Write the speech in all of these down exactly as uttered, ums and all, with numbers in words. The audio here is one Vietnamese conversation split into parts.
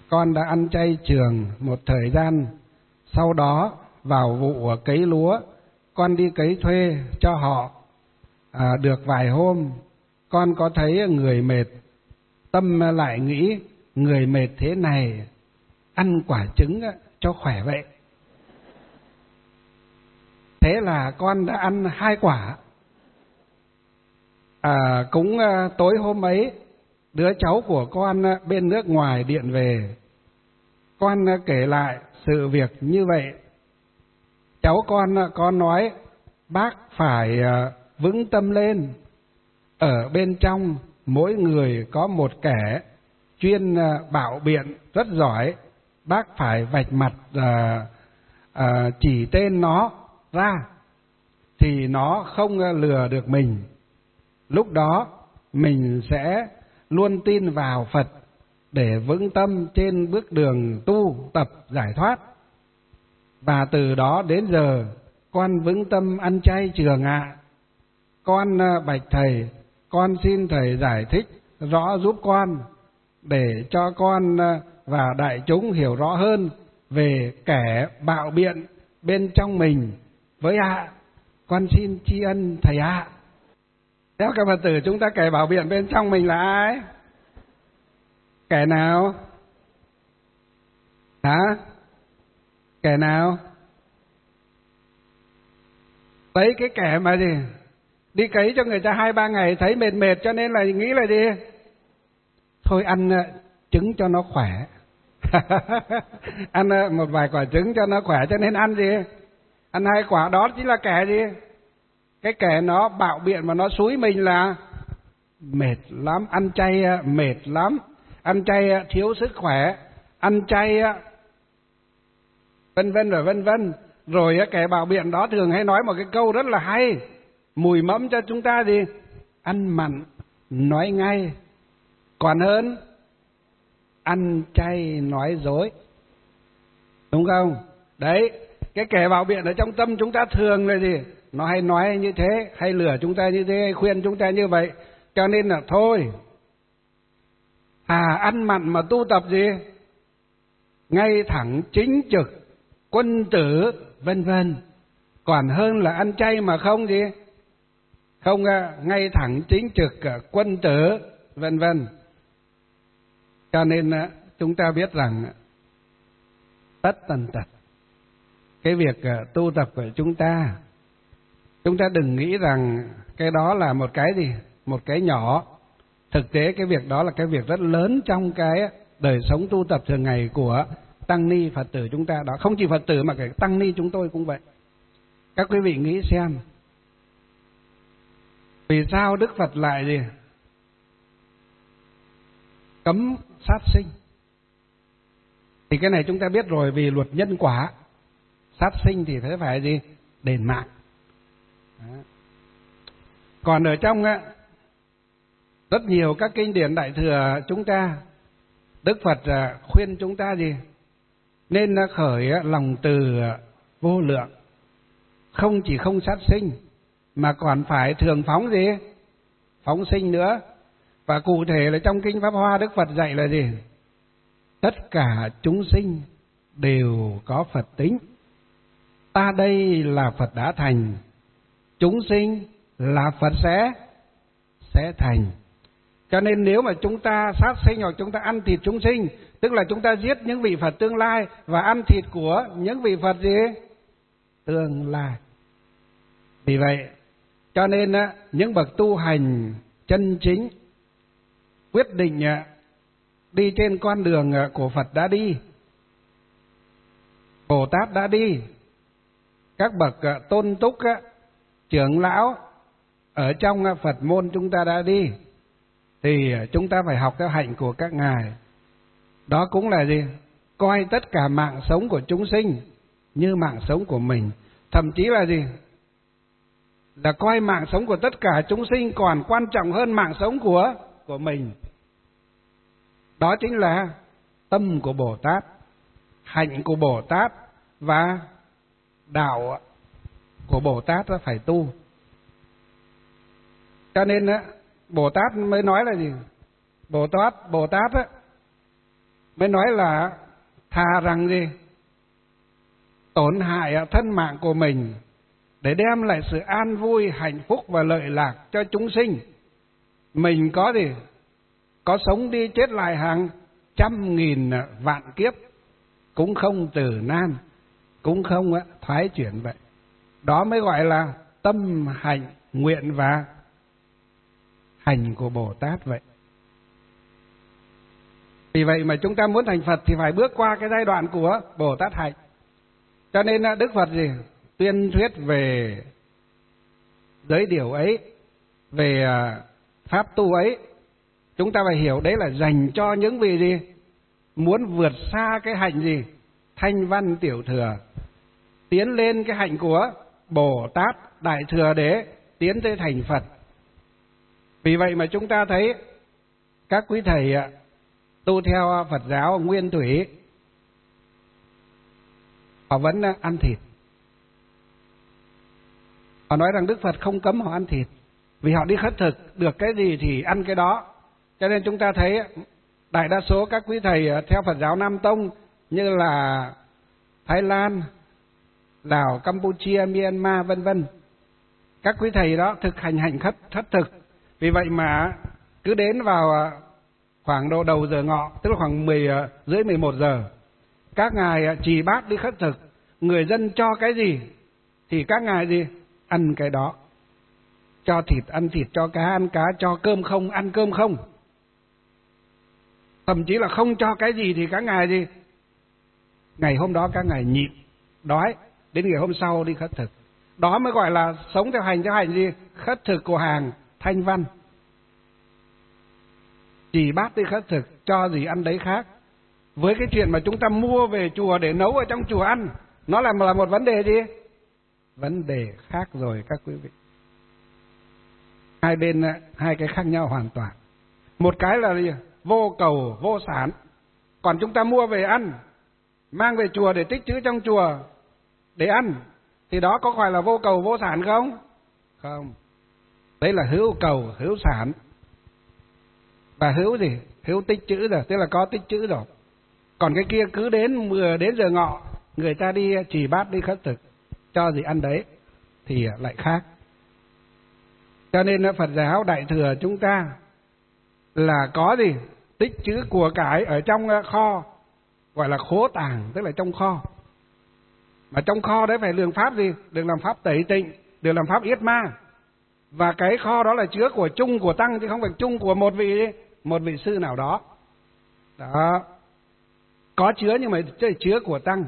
con đã ăn chay trường một thời gian, sau đó vào vụ cấy lúa, con đi cấy thuê cho họ à, được vài hôm, con có thấy người mệt, tâm lại nghĩ người mệt thế này, ăn quả trứng cho khỏe vậy. Thế là con đã ăn hai quả. À, cũng tối hôm ấy, đứa cháu của con bên nước ngoài điện về, con kể lại sự việc như vậy. Cháu con có nói bác phải vững tâm lên, ở bên trong mỗi người có một kẻ chuyên bạo biện rất giỏi, bác phải vạch mặt à, à, chỉ tên nó ra thì nó không lừa được mình. Lúc đó mình sẽ luôn tin vào Phật để vững tâm trên bước đường tu tập giải thoát. Và từ đó đến giờ con vững tâm ăn chay trường ạ. Con bạch thầy, con xin thầy giải thích rõ giúp con để cho con và đại chúng hiểu rõ hơn về kẻ bạo biện bên trong mình với ạ. Con xin tri ân thầy ạ. Theo các Phật tử, chúng ta kẻ bạo biện bên trong mình là ai? Kẻ nào? Hả? Kẻ nào? Đấy, cái kẻ mà gì? Đi cấy cho người ta hai ba ngày thấy mệt mệt cho nên là nghĩ là gì? Thôi ăn trứng cho nó khỏe. Ăn một vài quả trứng cho nó khỏe cho nên ăn gì? Ăn hai quả, đó chính là kẻ gì? Cái kẻ nó bạo biện mà nó xúi mình là mệt lắm, ăn chay mệt lắm, ăn chay thiếu sức khỏe, ăn chay vân vân và vân vân. Rồi kẻ bạo biện đó thường hay nói một cái câu rất là hay, mùi mẫm cho chúng ta gì? Ăn mặn nói ngay còn hơn ăn chay nói dối. Đúng không? Đấy, cái kẻ bạo biện ở trong tâm chúng ta thường là gì? Nó hay nói như thế, hay lừa chúng ta như thế, hay khuyên chúng ta như vậy. Cho nên là thôi, à ăn mặn mà tu tập gì? Ngay thẳng chính trực, quân tử, vân vân. Còn hơn là ăn chay mà không gì? Không ngay thẳng chính trực, quân tử, vân vân. Cho nên chúng ta biết rằng tất tần tật cái việc tu tập của chúng ta, chúng ta đừng nghĩ rằng cái đó là một cái gì, một cái nhỏ. Thực tế cái việc đó là cái việc rất lớn trong cái đời sống tu tập thường ngày của tăng ni Phật tử chúng ta đó. Không chỉ Phật tử mà cả tăng ni chúng tôi cũng vậy. Các quý vị nghĩ xem, vì sao Đức Phật lại gì cấm sát sinh? Thì cái này chúng ta biết rồi, vì luật nhân quả. Sát sinh thì phải phải gì? Đền mạng. Đó. Còn ở trong á, rất nhiều các kinh điển Đại Thừa chúng ta, Đức Phật khuyên chúng ta gì? Nên khởi lòng từ vô lượng, không chỉ không sát sinh mà còn phải thường phóng gì? Phóng sinh nữa. Và cụ thể là trong Kinh Pháp Hoa, Đức Phật dạy là gì? Tất cả chúng sinh đều có Phật tính. Ta đây là Phật đã thành, chúng sinh là Phật sẽ sẽ thành. Cho nên nếu mà chúng ta sát sinh hoặc chúng ta ăn thịt chúng sinh, tức là chúng ta giết những vị Phật tương lai và ăn thịt của những vị Phật gì? Tương lai. Vì vậy, cho nên những bậc tu hành chân chính quyết định đi trên con đường của Phật đã đi, Bồ Tát đã đi, các bậc tôn túc, trưởng lão ở trong Phật môn chúng ta đã đi, thì chúng ta phải học theo hạnh của các ngài. Đó cũng là gì? Coi tất cả mạng sống của chúng sinh như mạng sống của mình. Thậm chí là gì? Là coi mạng sống của tất cả chúng sinh còn quan trọng hơn mạng sống của của mình. Đó chính là tâm của Bồ Tát, hạnh của Bồ Tát và đạo của Bồ Tát phải tu. Cho nên Bồ Tát mới nói là gì? Bồ Tát, Bồ Tát á, mới nói là thà rằng gì tổn hại thân mạng của mình để đem lại sự an vui, hạnh phúc và lợi lạc cho chúng sinh. Mình có gì? Có sống đi chết lại hàng trăm nghìn vạn kiếp cũng không từ nan, cũng không thoái chuyển vậy. Đó mới gọi là tâm hạnh nguyện và hành của Bồ Tát vậy. Vì vậy mà chúng ta muốn thành Phật thì phải bước qua cái giai đoạn của Bồ Tát hạnh. Cho nên Đức Phật gì tuyên thuyết về giới điều ấy, về pháp tu ấy, chúng ta phải hiểu đấy là dành cho những vị gì muốn vượt xa cái hạnh gì thanh văn tiểu thừa, tiến lên cái hạnh của Bồ Tát đại thừa để tiến tới thành Phật. Vì vậy mà chúng ta thấy các quý thầy tu theo Phật giáo nguyên thủy, họ vẫn ăn thịt. Họ nói rằng Đức Phật không cấm họ ăn thịt, vì họ đi khất thực, được cái gì thì ăn cái đó. Cho nên chúng ta thấy đại đa số các quý thầy theo Phật giáo Nam Tông như là Thái Lan, Lào, Campuchia, Myanmar vân vân, các quý thầy đó thực hành hành khất thất thực. Vì vậy mà cứ đến vào khoảng độ đầu giờ ngọ, tức là khoảng mười rưỡi mười một giờ, các ngài trì bát đi khất thực, người dân cho cái gì thì các ngài gì ăn cái đó. Cho thịt ăn thịt, cho cá ăn cá, cho cơm không ăn cơm không. Thậm chí là không cho cái gì thì các ngài gì ngày hôm đó các ngài nhịn đói đến ngày hôm sau đi khất thực. Đó mới gọi là sống theo hành theo hành gì khất thực của hàng thanh văn. Chỉ bát đi khất thực, cho gì ăn đấy khác. Với cái chuyện mà chúng ta mua về chùa để nấu ở trong chùa ăn, nó là là một vấn đề gì? Vấn đề khác rồi các quý vị. Hai bên, hai cái khác nhau hoàn toàn. Một cái là gì? Vô cầu, vô sản. Còn chúng ta mua về ăn, mang về chùa để tích trữ trong chùa để ăn, thì đó có phải là vô cầu, vô sản không? Không. Đấy là hữu cầu, hữu sản. Và hữu gì? Hữu tích trữ rồi, tức là có tích trữ rồi. Còn cái kia cứ đến mười đến giờ ngọ, người ta đi trì bát đi khất thực, cho gì ăn đấy thì lại khác. Cho nên Phật giáo Đại Thừa chúng ta là có gì? Tích trữ của cải ở trong kho, gọi là khố tàng, tức là trong kho. Mà trong kho đấy phải lượng pháp gì? Được làm pháp tẩy tịnh, được làm pháp yết ma. Và cái kho đó là chứa của chung của tăng, chứ không phải chung của một vị một vị sư nào đó. Đó. Có chứa nhưng mà chứa của tăng.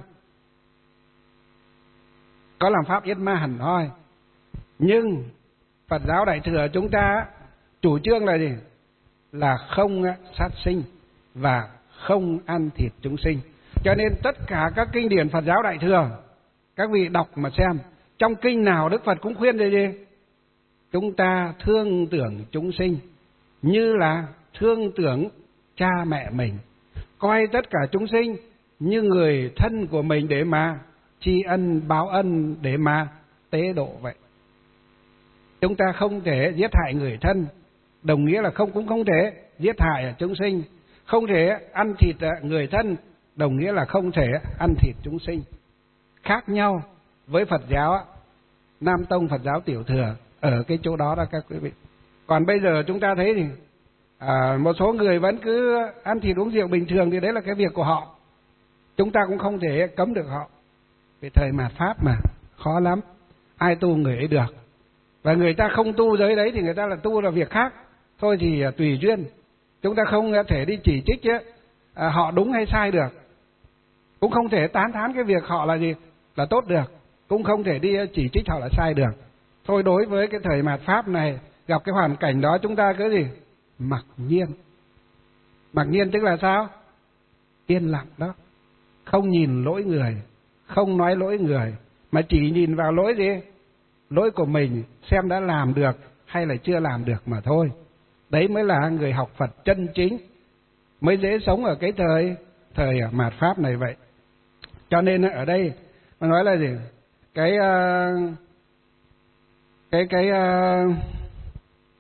Có làm pháp yết ma hẳn hoi. Nhưng Phật giáo Đại Thừa chúng ta chủ trương là gì? Là không sát sinh và không ăn thịt chúng sinh. Cho nên tất cả các kinh điển Phật giáo Đại Thừa, các vị đọc mà xem, trong kinh nào Đức Phật cũng khuyên gì gì? Chúng ta thương tưởng chúng sinh như là thương tưởng cha mẹ mình, coi tất cả chúng sinh như người thân của mình để mà tri ân báo ân, để mà tế độ vậy. Chúng ta không thể giết hại người thân, đồng nghĩa là không cũng không thể giết hại chúng sinh. Không thể ăn thịt người thân, đồng nghĩa là không thể ăn thịt chúng sinh. Khác nhau với Phật giáo Nam Tông, Phật giáo Tiểu Thừa ở cái chỗ đó đó các quý vị. Còn bây giờ chúng ta thấy thì à, một số người vẫn cứ ăn thịt uống rượu bình thường, thì đấy là cái việc của họ. Chúng ta cũng không thể cấm được họ. Vì thời mạt Pháp mà khó lắm, ai tu người ấy được. Và người ta không tu giới đấy thì người ta là tu là việc khác. Thôi thì tùy duyên. Chúng ta không thể đi chỉ trích chứ, à, họ đúng hay sai được. Cũng không thể tán thán cái việc họ là gì là tốt được. Cũng không thể đi chỉ trích họ là sai được. Thôi đối với cái thời mạt Pháp này, gặp cái hoàn cảnh đó chúng ta cứ gì? Mặc nhiên. Mặc nhiên tức là sao? Yên lặng đó. Không nhìn lỗi người, không nói lỗi người, mà chỉ nhìn vào lỗi gì? Lỗi của mình, xem đã làm được hay là chưa làm được mà thôi. Đấy mới là người học Phật chân chính, mới dễ sống ở cái thời thời mạt Pháp này vậy. Cho nên ở đây mà nói là gì? Cái uh, cái cái uh,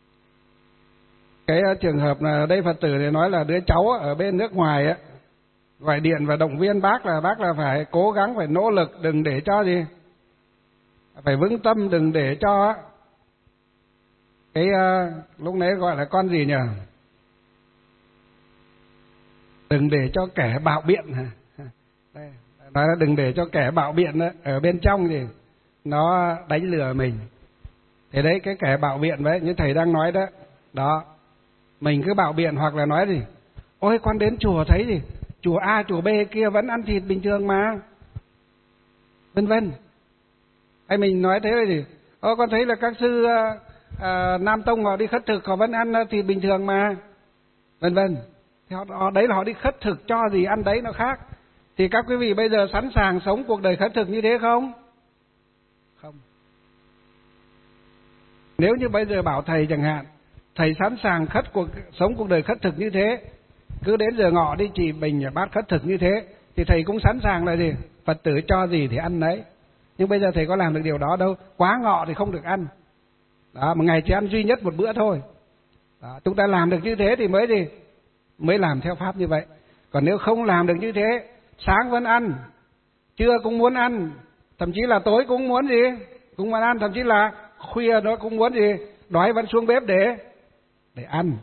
cái uh, trường hợp là đây Phật tử này nói là đứa cháu ở bên nước ngoài á, gọi điện và động viên bác là bác là phải cố gắng, phải nỗ lực, đừng để cho gì, phải vững tâm, đừng để cho cái uh, lúc nãy gọi là con gì nhỉ, đừng để cho kẻ bạo biện, đây, nói là đừng để cho kẻ bạo biện đó, ở bên trong thì nó đánh lừa mình. Thế đấy, cái kẻ bạo biện đấy như thầy đang nói đó, đó mình cứ bạo biện hoặc là nói gì, ôi con đến chùa thấy gì, chùa A chùa B kia vẫn ăn thịt bình thường mà, vân vân. Hay mình nói thế là gì, ôi con thấy là các sư uh, uh, Nam Tông họ đi khất thực họ vẫn ăn thịt bình thường mà, vân vân. Họ, họ đấy là họ đi khất thực, cho gì ăn đấy nó khác. Thì các quý vị bây giờ sẵn sàng sống cuộc đời khất thực như thế không? Không. Nếu như bây giờ bảo thầy chẳng hạn, thầy sẵn sàng khất cuộc sống cuộc đời khất thực như thế, cứ đến giờ ngọ đi chỉ bình bát khất thực như thế, thì thầy cũng sẵn sàng là gì, Phật tử cho gì thì ăn đấy. Nhưng bây giờ thầy có làm được điều đó đâu, quá ngọ thì không được ăn. Đó, một ngày chỉ ăn duy nhất một bữa thôi. Đó, chúng ta làm được như thế thì mới gì, mới làm theo pháp như vậy. Còn nếu không làm được như thế, sáng vẫn ăn, trưa cũng muốn ăn, thậm chí là tối cũng muốn gì, cũng muốn ăn, thậm chí là khuya nó cũng muốn gì, đói vẫn xuống bếp để để ăn.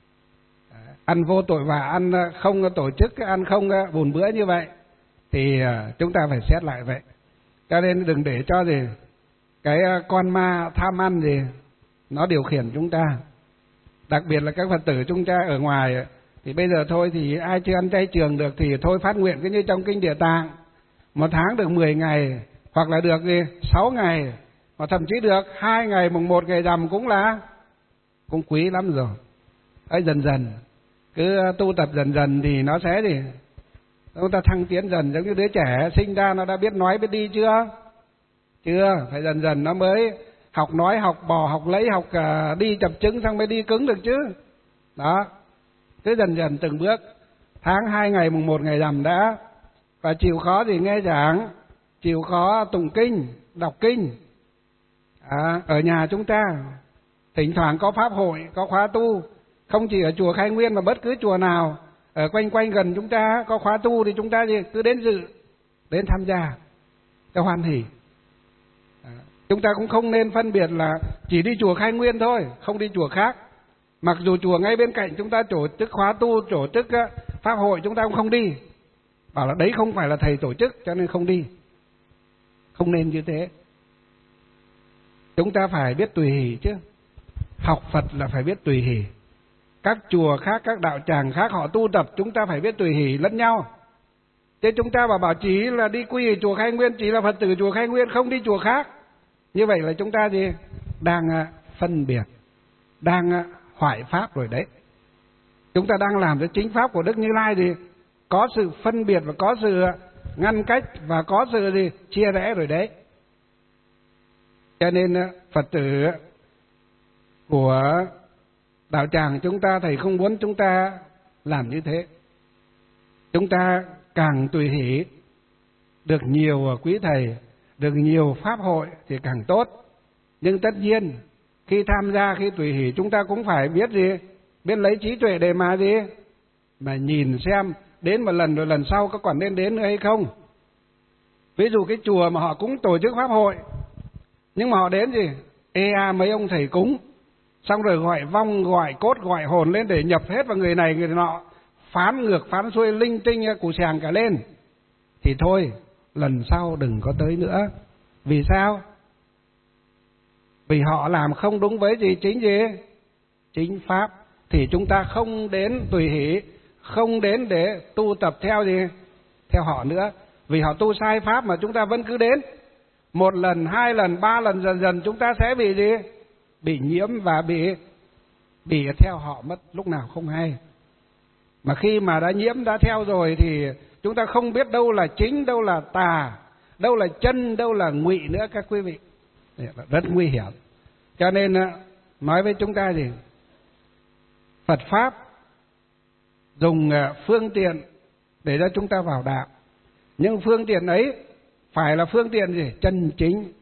Ăn vô tội vạ, ăn không tổ chức, ăn không bùn bữa như vậy thì chúng ta phải xét lại vậy. Cho nên đừng để cho gì cái con ma tham ăn gì nó điều khiển chúng ta. Đặc biệt là các Phật tử chúng ta ở ngoài thì bây giờ thôi thì ai chưa ăn chay trường được thì thôi phát nguyện cứ như trong kinh Địa Tạng, một tháng được mười ngày hoặc là được gì sáu ngày, hoặc thậm chí được hai ngày mùng một ngày rằm cũng là cũng quý lắm rồi. Ấy dần dần cứ tu tập dần dần thì nó sẽ gì, chúng ta thăng tiến dần. Giống như đứa trẻ sinh ra nó đã biết nói biết đi chưa? Chưa, phải dần dần nó mới học nói, học bò, học lấy, học uh, đi chập chững xong mới đi cứng được chứ. Đó, cứ dần dần từng bước. Tháng hai ngày mùng một ngày rằm đã, và chịu khó thì nghe giảng, chịu khó tụng kinh, đọc kinh. À, ở nhà chúng ta thỉnh thoảng có pháp hội, có khóa tu, không chỉ ở chùa Khai Nguyên mà bất cứ chùa nào ở quanh quanh gần chúng ta có khóa tu thì chúng ta gì cứ đến dự, đến tham gia cho hoan hỉ. À, chúng ta cũng không nên phân biệt là chỉ đi chùa Khai Nguyên thôi, không đi chùa khác. Mặc dù chùa ngay bên cạnh chúng ta tổ chức khóa tu, tổ chức pháp hội chúng ta cũng không đi, bảo là đấy không phải là thầy tổ chức cho nên không đi. Không nên như thế. Chúng ta phải biết tùy hỷ chứ. Học Phật là phải biết tùy hỷ. Các chùa khác, các đạo tràng khác họ tu tập, chúng ta phải biết tùy hỷ lẫn nhau. Thế chúng ta bảo bảo chỉ là đi quy ở chùa Khai Nguyên, chỉ là Phật tử chùa Khai Nguyên, không đi chùa khác. Như vậy là chúng ta gì? Đang phân biệt, đang hoại pháp rồi đấy. Chúng ta đang làm cho chính pháp của Đức Như Lai thì có sự phân biệt và có sự ngăn cách và có sự gì chia rẽ rồi đấy. Cho nên Phật tử của đạo tràng chúng ta, thầy không muốn chúng ta làm như thế. Chúng ta càng tùy hỷ, được nhiều quý thầy, được nhiều pháp hội thì càng tốt. Nhưng tất nhiên khi tham gia, khi tùy hỷ chúng ta cũng phải biết gì, biết lấy trí tuệ để mà gì, mà nhìn xem đến một lần rồi lần sau có còn nên đến nữa hay không. Ví dụ cái chùa mà họ cũng tổ chức pháp hội, nhưng mà họ đến gì, ê a mấy ông thầy cúng, xong rồi gọi vong, gọi cốt, gọi hồn lên để nhập hết vào người này người nọ, phán ngược phán xuôi linh tinh củ sàng cả lên, thì thôi lần sau đừng có tới nữa. Vì sao? Vì họ làm không đúng với gì chính gì chính pháp. Thì chúng ta không đến tùy hỷ, không đến để tu tập theo gì theo họ nữa. Vì họ tu sai pháp mà chúng ta vẫn cứ đến. Một lần, hai lần, ba lần, dần dần chúng ta sẽ bị gì? Bị nhiễm và bị bị theo họ mất lúc nào không hay. Mà khi mà đã nhiễm, đã theo rồi thì chúng ta không biết đâu là chính, đâu là tà, đâu là chân, đâu là ngụy nữa các quý vị. Rất nguy hiểm. Cho nên nói với chúng ta gì? Phật Pháp dùng phương tiện để cho chúng ta vào đạo. Nhưng phương tiện ấy phải là phương tiện gì? Chân chính.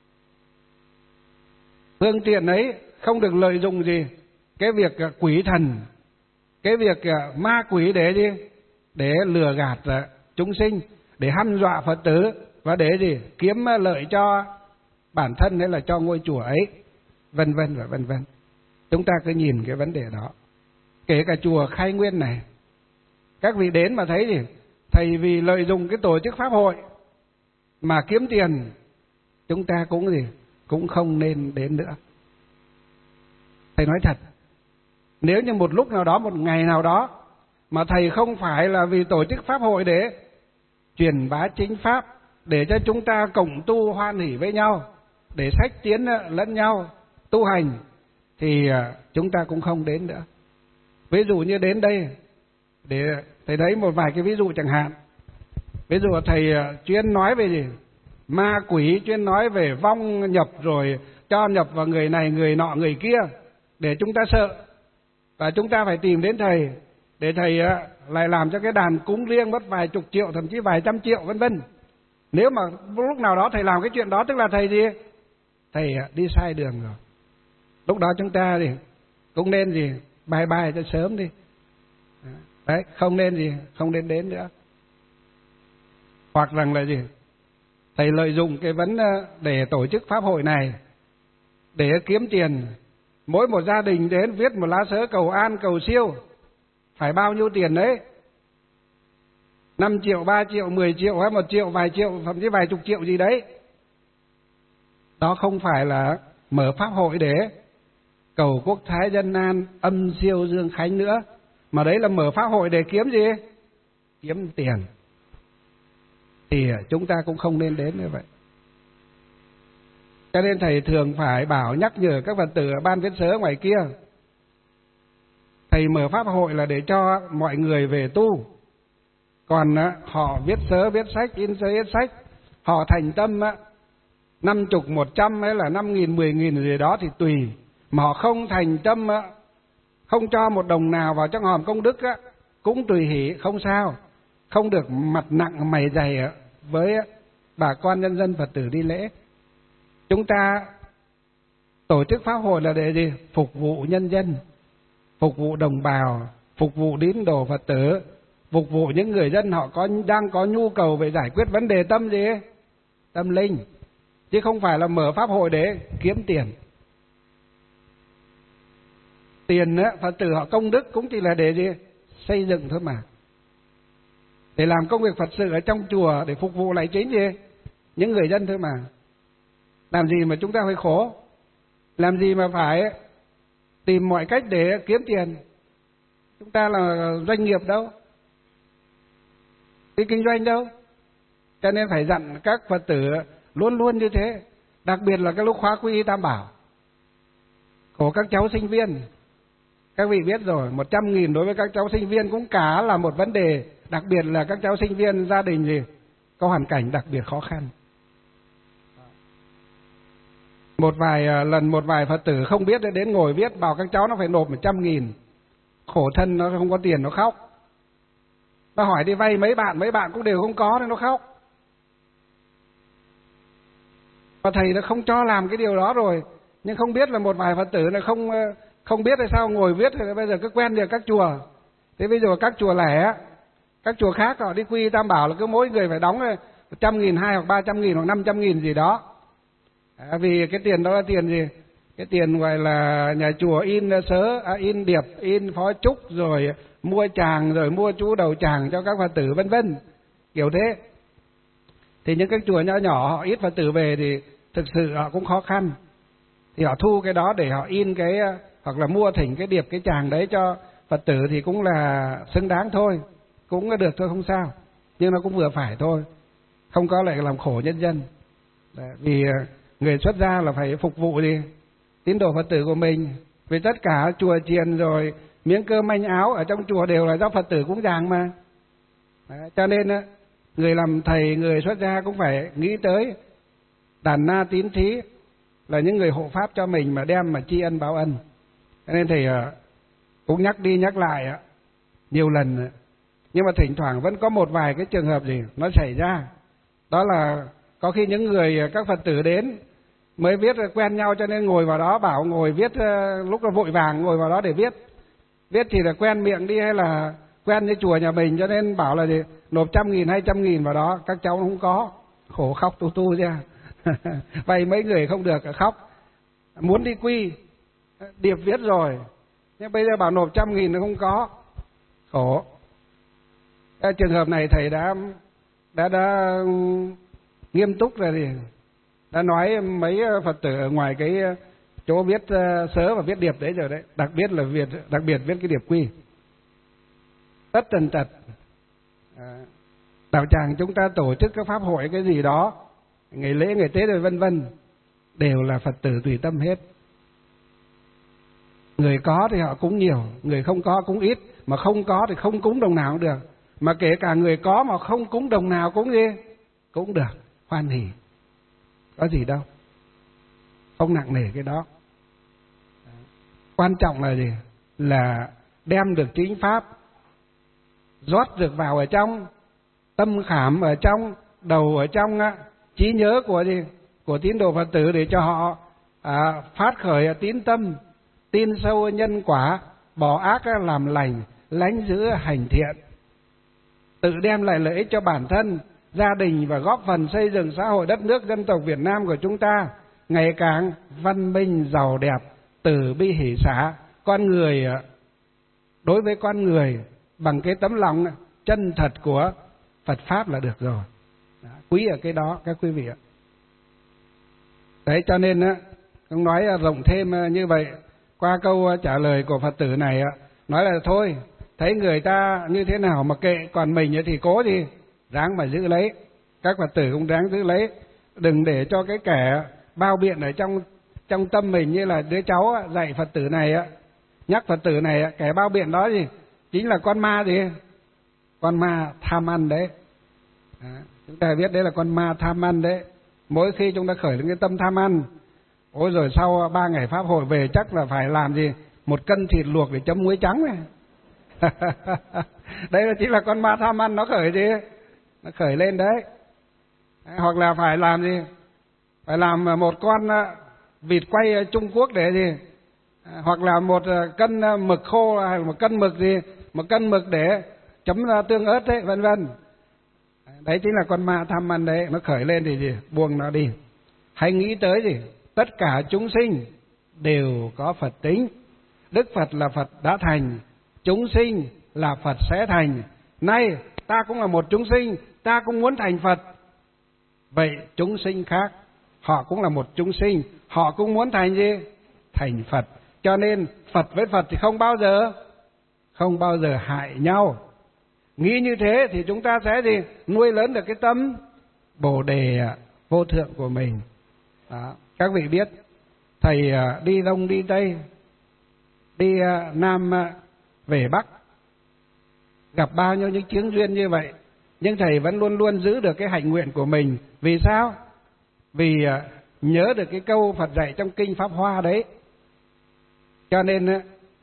Phương tiện ấy không được lợi dụng gì? Cái việc quỷ thần, cái việc ma quỷ để gì? để lừa gạt chúng sinh, để hăm dọa Phật tử, và để gì? Kiếm lợi cho bản thân hay là cho ngôi chùa ấy, vân vân và vân vân. Chúng ta cứ nhìn cái vấn đề đó. Kể cả chùa Khai Nguyên này, các vị đến mà thấy gì? Thầy vì lợi dụng cái tổ chức pháp hội mà kiếm tiền, chúng ta cũng gì? Cũng không nên đến nữa. Thầy nói thật, nếu như một lúc nào đó, một ngày nào đó mà thầy không phải là vì tổ chức pháp hội để truyền bá chính pháp, để cho chúng ta cộng tu hoan hỷ với nhau, để sách tiến lẫn nhau tu hành, thì chúng ta cũng không đến nữa. Ví dụ như đến đây, để thầy thấy một vài cái ví dụ chẳng hạn. Ví dụ thầy chuyên nói về gì? Ma quỷ, chuyên nói về vong nhập rồi cho nhập vào người này, người nọ, người kia, để chúng ta sợ. Và chúng ta phải tìm đến thầy, để thầy lại làm cho cái đàn cúng riêng mất vài chục triệu, thậm chí vài trăm triệu vân vân. Nếu mà lúc nào đó thầy làm cái chuyện đó, tức là thầy gì? Thầy đi sai đường rồi. Lúc đó chúng ta thì cũng nên gì? Bye bye cho sớm đi. Đấy, không nên gì? Không nên đến nữa. Hoặc rằng là gì? Thầy lợi dụng cái vấn để tổ chức pháp hội này để kiếm tiền. Mỗi một gia đình đến viết một lá sớ cầu an, cầu siêu, phải bao nhiêu tiền đấy? năm triệu, ba triệu, mười triệu hay một triệu, vài triệu, thậm chí vài chục triệu gì đấy. Đó không phải là mở pháp hội để cầu quốc thái dân an, âm siêu dương khánh nữa, mà đấy là mở pháp hội để kiếm gì? Kiếm tiền. Thì chúng ta cũng không nên đến như vậy. Cho nên thầy thường phải bảo nhắc nhở các Phật tử ở ban viết sớ ngoài kia, thầy mở pháp hội là để cho mọi người về tu. Còn họ viết sớ, viết sách, in sớ, viết sách, họ thành tâm năm chục, một trăm hay là năm nghìn, mười nghìn gì đó thì tùy. Mà họ không thành tâm, không cho một đồng nào vào trong hòm công đức cũng tùy hỷ, không sao. Không được mặt nặng mày dày với bà con nhân dân Phật tử đi lễ. Chúng ta tổ chức pháp hội là để gì? Phục vụ nhân dân, phục vụ đồng bào, phục vụ tín đồ Phật tử, phục vụ những người dân họ có đang có nhu cầu về giải quyết vấn đề tâm gì? Tâm linh. Chứ không phải là mở pháp hội để kiếm tiền. Tiền á, Phật tử họ công đức cũng chỉ là để gì? Xây dựng thôi mà. Để làm công việc Phật sự ở trong chùa, để phục vụ lại chính gì? Những người dân thôi mà. Làm gì mà chúng ta phải khổ? Làm gì mà phải tìm mọi cách để kiếm tiền? Chúng ta là doanh nghiệp đâu, đi kinh doanh đâu. Cho nên phải dặn các Phật tử luôn luôn như thế. Đặc biệt là cái lúc khóa quy y Tam Bảo của các cháu sinh viên. Các vị biết rồi, một trăm nghìn đối với các cháu sinh viên cũng cả là một vấn đề. Đặc biệt là các cháu sinh viên gia đình gì có hoàn cảnh đặc biệt khó khăn. Một vài lần một vài Phật tử không biết đến ngồi viết bảo các cháu nó phải nộp một trăm nghìn. Khổ thân nó không có tiền nó khóc. Nó hỏi đi vay mấy bạn, mấy bạn cũng đều không có nên nó khóc. Và thầy nó không cho làm cái điều đó rồi. Nhưng không biết là một vài Phật tử nó không không biết tại sao ngồi viết, thì bây giờ cứ quen được các chùa. Thế bây giờ các chùa lẻ, các chùa khác họ đi quy Tam Bảo là cứ mỗi người phải đóng một trăm nghìn, hai hoặc ba trăm nghìn hoặc năm trăm nghìn gì đó. À, vì cái tiền đó là tiền gì? Cái tiền gọi là nhà chùa in sớ, à, in điệp, in phó trúc, rồi mua tràng, rồi mua chú đầu tràng cho các Phật tử vân vân, kiểu thế. Thì những cái chùa nhỏ nhỏ họ ít Phật tử về thì thực sự họ cũng khó khăn. Thì họ thu cái đó để họ in cái, hoặc là mua thỉnh cái điệp, cái tràng đấy cho Phật tử thì cũng là xứng đáng thôi, cũng được thôi, không sao. Nhưng nó cũng vừa phải thôi, không có lại làm khổ nhân dân. Đấy, vì người xuất gia là phải phục vụ đi tín đồ Phật tử của mình. Vì tất cả chùa chiền rồi miếng cơm manh áo ở trong chùa đều là do Phật tử cúng dường mà. Đấy, cho nên người làm thầy, người xuất gia cũng phải nghĩ tới đàn na tín thí là những người hộ pháp cho mình mà đem mà tri ân báo ân. Cho nên thầy cũng nhắc đi nhắc lại nhiều lần. Nhưng mà thỉnh thoảng vẫn có một vài cái trường hợp gì nó xảy ra. Đó là có khi những người, các Phật tử đến mới viết quen nhau cho nên ngồi vào đó bảo ngồi viết, lúc là vội vàng ngồi vào đó để viết. Viết thì là quen miệng đi hay là quen với chùa nhà mình cho nên bảo là gì nộp trăm nghìn hai trăm nghìn vào đó, các cháu không có, khổ khóc tu tu ra. Vậy mấy người không được khóc, muốn đi quy điệp viết rồi nhưng bây giờ bảo nộp trăm nghìn nó không có, khổ. Cái trường hợp này thầy đã đã đã nghiêm túc rồi thì đã nói mấy Phật tử ở ngoài cái chỗ viết sớ và viết điệp đấy rồi đấy, đặc biệt là viết đặc biệt viết cái điệp quy tất tần tật. À, đạo tràng chúng ta tổ chức các pháp hội cái gì đó, ngày lễ ngày Tết rồi vân vân, đều là Phật tử tùy tâm hết. Người có thì họ cúng nhiều, người không có cúng ít, mà không có thì không cúng đồng nào cũng được, mà kể cả người có mà không cúng đồng nào cúng gì cũng được, hoan hỉ, có gì đâu, không nặng nề cái đó. Quan trọng là gì? Là đem được chính pháp, rót được vào ở trong tâm khảm, ở trong đầu, ở trong á, trí nhớ của gì của tín đồ Phật tử, để cho họ à, phát khởi tín tâm, tin sâu nhân quả, bỏ ác làm lành, lánh giữ hành thiện, tự đem lại lợi ích cho bản thân, gia đình và góp phần xây dựng xã hội đất nước dân tộc Việt Nam của chúng ta ngày càng văn minh, giàu đẹp, từ bi hỷ xả. Con người đối với con người bằng cái tấm lòng chân thật của Phật pháp là được rồi. Đó, quý ở cái đó các quý vị ạ. Đấy cho nên á, không nói rộng thêm như vậy. Qua câu trả lời của Phật tử này nói là thôi, thấy người ta như thế nào mà kệ, còn mình thì cố gì ráng mà giữ lấy. Các Phật tử cũng ráng giữ lấy, đừng để cho cái kẻ bao biện ở trong trong tâm mình, như là đứa cháu dạy Phật tử này á, nhắc Phật tử này, kẻ bao biện đó gì chính là con ma gì, con ma tham ăn đấy. À, chúng ta biết đấy là con ma tham ăn đấy. Mỗi khi chúng ta khởi lên cái tâm tham ăn, ôi rồi sau ba ngày pháp hội về chắc là phải làm gì một cân thịt luộc để chấm muối trắng này. Đấy là chính là con ma tham ăn nó khởi gì, nó khởi lên đấy. Hoặc là phải làm gì, phải làm một con vịt quay Trung Quốc để gì, hoặc là một cân mực khô hay một cân mực gì, một cân mực để chấm tương ớt đấy, vân vân. Đấy chính là con ma tham ăn đấy, nó khởi lên thì gì buông nó đi. Hãy nghĩ tới gì, tất cả chúng sinh đều có Phật tính. Đức Phật là Phật đã thành, chúng sinh là Phật sẽ thành. Nay ta cũng là một chúng sinh, ta cũng muốn thành Phật. Vậy chúng sinh khác, họ cũng là một chúng sinh, họ cũng muốn thành gì? Thành Phật. Cho nên Phật với Phật thì không bao giờ không bao giờ hại nhau. Nghĩ như thế thì chúng ta sẽ gì? Nuôi lớn được cái tâm Bồ Đề vô thượng của mình. Đó. Các vị biết, thầy đi Đông đi Tây, đi Nam về Bắc, gặp bao nhiêu những chướng duyên như vậy, nhưng thầy vẫn luôn luôn giữ được cái hạnh nguyện của mình. Vì sao? Vì nhớ được cái câu Phật dạy trong Kinh Pháp Hoa đấy. Cho nên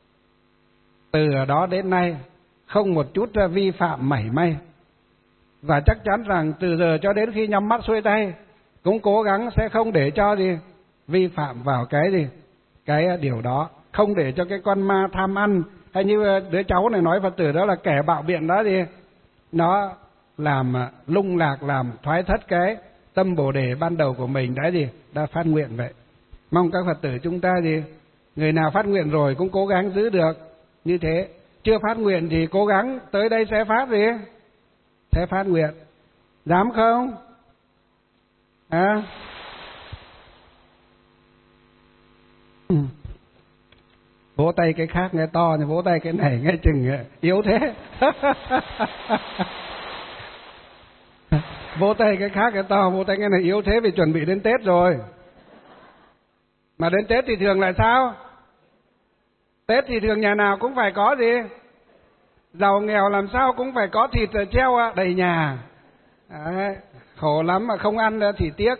từ đó đến nay không một chút vi phạm mảy may. Và chắc chắn rằng từ giờ cho đến khi nhắm mắt xuôi tay cũng cố gắng sẽ không để cho gì vi phạm vào cái gì cái điều đó, không để cho cái con ma tham ăn, hay như đứa cháu này nói Phật tử đó là kẻ bạo biện đó gì, nó làm lung lạc, làm thoái thất cái tâm Bồ Đề ban đầu của mình đã gì đã phát nguyện. Vậy mong các Phật tử chúng ta gì, người nào phát nguyện rồi cũng cố gắng giữ được như thế. Chưa phát nguyện thì cố gắng tới đây sẽ phát gì sẽ phát nguyện. Dám không? À? Ừ. Vỗ tay cái khác nghe to, thì vỗ tay cái này nghe chừng yếu thế. Vỗ tay cái khác nghe to, vỗ tay cái này yếu thế vì chuẩn bị đến Tết rồi. Mà đến Tết thì thường là sao? Tết thì thường nhà nào cũng phải có gì, giàu nghèo làm sao cũng phải có thịt treo đầy nhà. Đấy, khổ lắm mà không ăn thì tiếc,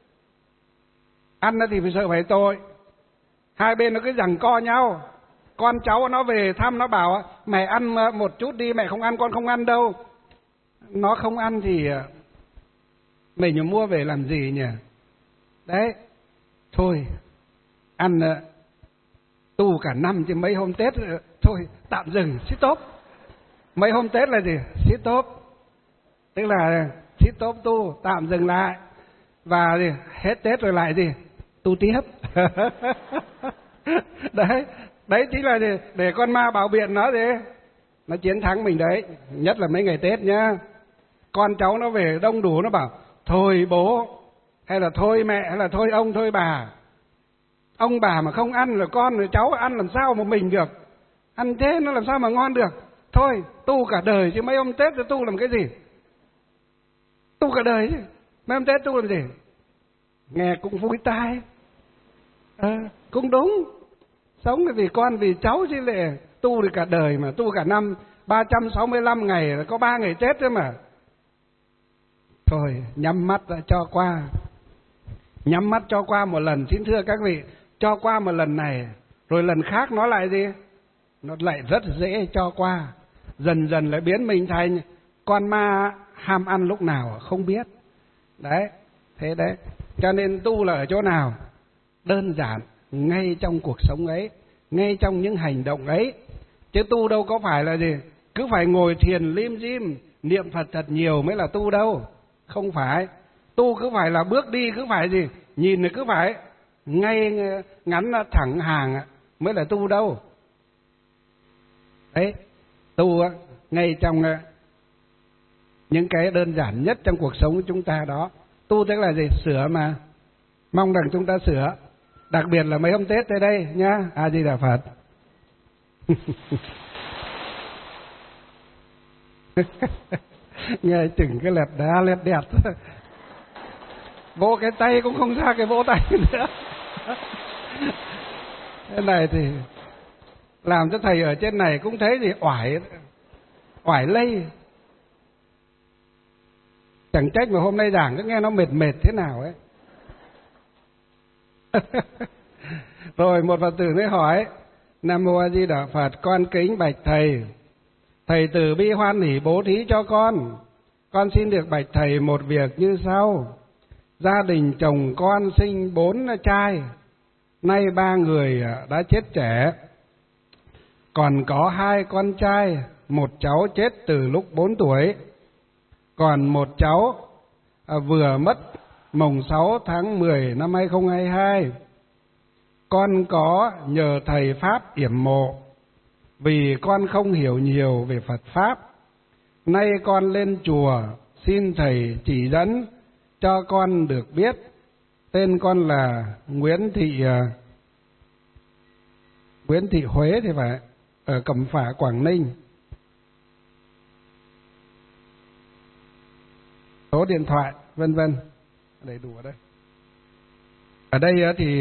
ăn thì phải sợ phải tội. Hai bên nó cứ giằng co nhau. Con cháu nó về thăm nó bảo mẹ ăn một chút đi, mẹ không ăn con không ăn đâu. Nó không ăn thì mình mua về làm gì nhỉ? Đấy, thôi ăn tu cả năm chứ mấy hôm Tết thôi tạm dừng, stop. mấy hôm Tết là gì? Xít tốp. Tức là xít tốp tu, tạm dừng lại. Và gì? Hết Tết rồi lại gì? Tu tiếp. Đấy, đấy chính là gì? Để con ma bảo biện nó gì? Nó chiến thắng mình đấy, nhất là mấy ngày Tết nhá. Con cháu nó về đông đủ nó bảo thôi bố, hay là thôi mẹ, hay là thôi ông, thôi bà. Ông bà mà không ăn rồi con rồi cháu ăn làm sao mà mình được. Ăn thế nó làm sao mà ngon được. Thôi tu cả đời chứ mấy hôm Tết rồi tu làm cái gì. Tu cả đời chứ mấy hôm Tết tu làm gì. Nghe cũng vui tai. À, cũng đúng. Sống vì con vì cháu chứ lại tu được cả đời mà. Tu cả năm ba trăm sáu mươi lăm ngày, có ba ngày Tết thôi mà. Thôi nhắm mắt ra cho qua. Nhắm mắt cho qua một lần. Xin thưa các vị, cho qua một lần này rồi lần khác nó lại gì? Nó lại rất dễ cho qua. Dần dần lại biến mình thành con ma ham ăn lúc nào không biết. Đấy, thế đấy. Cho nên tu là ở chỗ nào? Đơn giản, ngay trong cuộc sống ấy, ngay trong những hành động ấy. Chứ tu đâu có phải là gì? Cứ phải ngồi thiền lim dim, niệm Phật thật nhiều mới là tu đâu. Không phải. Tu cứ phải là bước đi, cứ phải gì? Nhìn thì cứ phải ngay ngắn thẳng hàng mới là tu đâu. Đấy, tu ngay trong những cái đơn giản nhất trong cuộc sống của chúng ta đó. Tu tức là gì? Sửa mà. Mong rằng chúng ta sửa. Đặc biệt là mấy hôm Tết tới đây nhá. A Di Đà Phật. Nghe chừng cái lẹt đá lẹt đẹp. Vỗ cái tay cũng không ra cái vỗ tay nữa. Cái này thì làm cho thầy ở trên này cũng thấy gì oải oải lây. Chẳng trách mà hôm nay giảng cứ nghe nó mệt mệt thế nào ấy. Rồi một Phật tử mới hỏi: Nam Mô A Di Đà Phật, con kính bạch thầy, thầy từ bi hoan hỷ bố thí cho con. Con xin được bạch thầy một việc như sau. Gia đình chồng con sinh bốn trai, nay ba người đã chết trẻ. Còn có hai con trai, một cháu chết từ lúc bốn tuổi. Còn một cháu vừa mất mồng sáu tháng mười năm hai không hai hai. Con có nhờ thầy Pháp yểm mộ, vì con không hiểu nhiều về Phật Pháp. Nay con lên chùa, xin thầy chỉ dẫn cho con được biết. Tên con là Nguyễn Thị Nguyễn Thị Huế thì phải, ở Cẩm Phả, Quảng Ninh. Số điện thoại vân vân đầy đủ ở đây. Ở đây thì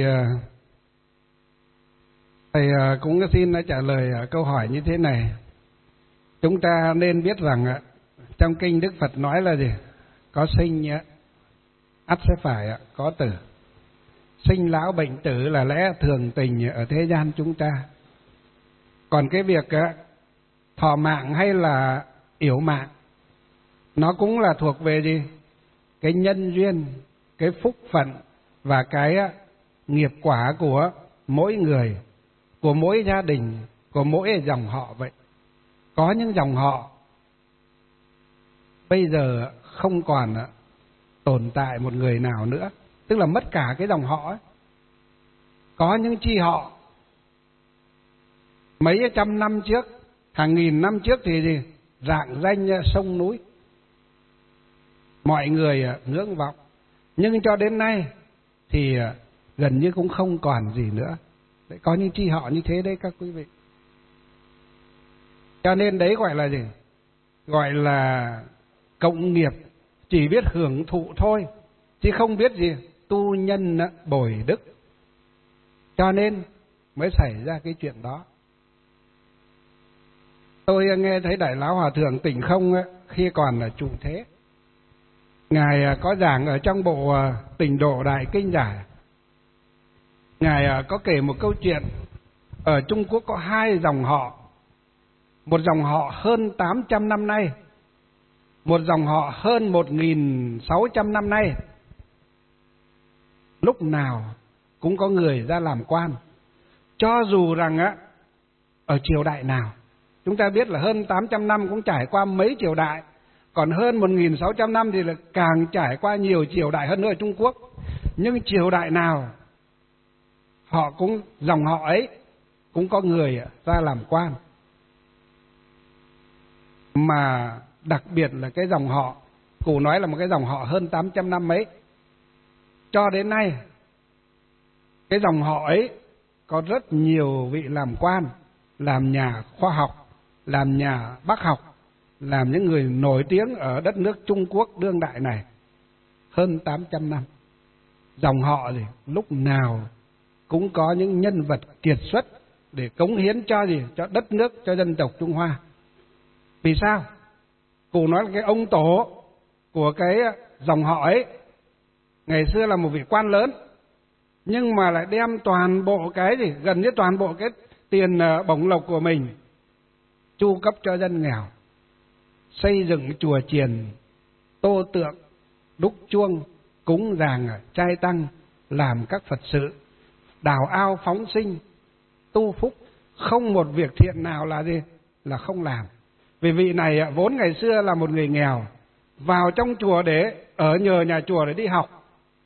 thầy cũng xin trả lời câu hỏi như thế này. Chúng ta nên biết rằng trong kinh Đức Phật nói là gì? Có sinh ắt sẽ phải có tử. Sinh lão bệnh tử là lẽ thường tình ở thế gian chúng ta. Còn cái việc thọ mạng hay là yểu mạng, nó cũng là thuộc về gì? Cái nhân duyên, cái phúc phận và cái nghiệp quả của mỗi người, của mỗi gia đình, của mỗi dòng họ vậy. Có những dòng họ bây giờ không còn tồn tại một người nào nữa, tức là mất cả cái dòng họ ấy. Có những chi họ mấy trăm năm trước, hàng nghìn năm trước thì gì? Rạng danh sông núi, mọi người ngưỡng vọng. Nhưng cho đến nay thì gần như cũng không còn gì nữa. Đấy, có những chi họ như thế đấy các quý vị. Cho nên đấy gọi là gì? Gọi là cộng nghiệp, chỉ biết hưởng thụ thôi, chứ không biết gì tu nhân bồi đức. Cho nên mới xảy ra cái chuyện đó. Tôi nghe thấy Đại Lão Hòa Thượng Tỉnh Không khi còn là trụ thế, Ngài có giảng ở trong bộ Tịnh Độ Đại Kinh Giải. Ngài có kể một câu chuyện. Ở Trung Quốc có hai dòng họ. Một dòng họ hơn tám trăm năm nay, một dòng họ hơn một nghìn sáu trăm năm nay. Lúc nào cũng có người ra làm quan, cho dù rằng á ở triều đại nào, chúng ta biết là hơn tám trăm năm cũng trải qua mấy triều đại, còn hơn một nghìn sáu trăm năm thì là càng trải qua nhiều triều đại hơn nữa ở Trung Quốc. Nhưng triều đại nào họ cũng, dòng họ ấy cũng có người ra làm quan. Mà đặc biệt là cái dòng họ, cụ nói là một cái dòng họ hơn tám trăm năm mấy, cho đến nay cái dòng họ ấy có rất nhiều vị làm quan, làm nhà khoa học, làm nhà bác học, làm những người nổi tiếng ở đất nước Trung Quốc đương đại này hơn tám trăm năm. Dòng họ gì lúc nào cũng có những nhân vật kiệt xuất để cống hiến cho gì, cho đất nước, cho dân tộc Trung Hoa. Vì sao? Cụ nói là cái ông tổ của cái dòng họ ấy ngày xưa là một vị quan lớn, nhưng mà lại đem toàn bộ cái gì, gần như toàn bộ cái tiền bổng lộc của mình chu cấp cho dân nghèo, xây dựng chùa chiền, tô tượng, đúc chuông, cúng dường trai tăng, làm các Phật sự, đào ao phóng sinh, tu phúc, không một việc thiện nào là gì là không làm. Vì vị này vốn ngày xưa là một người nghèo, vào trong chùa để ở nhờ nhà chùa để đi học.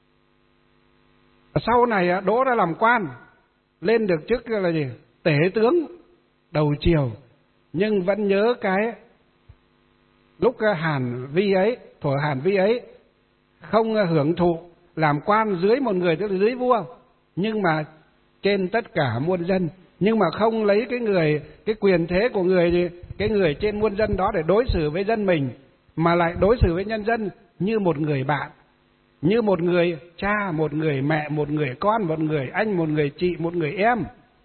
Sau này đỗ ra làm quan, lên được chức là gì? Tể tướng đầu triều, nhưng vẫn nhớ cái lúc Hàn Vi ấy, thuở Hàn Vi ấy không hưởng thụ làm quan dưới một người, tức là dưới vua, nhưng mà trên tất cả muôn dân, nhưng mà không lấy cái người, cái quyền thế của người gì, cái người trên muôn dân đó để đối xử với dân mình, mà lại đối xử với nhân dân như một người bạn, như một người cha, một người mẹ, một người con, một người anh, một người chị, một người em.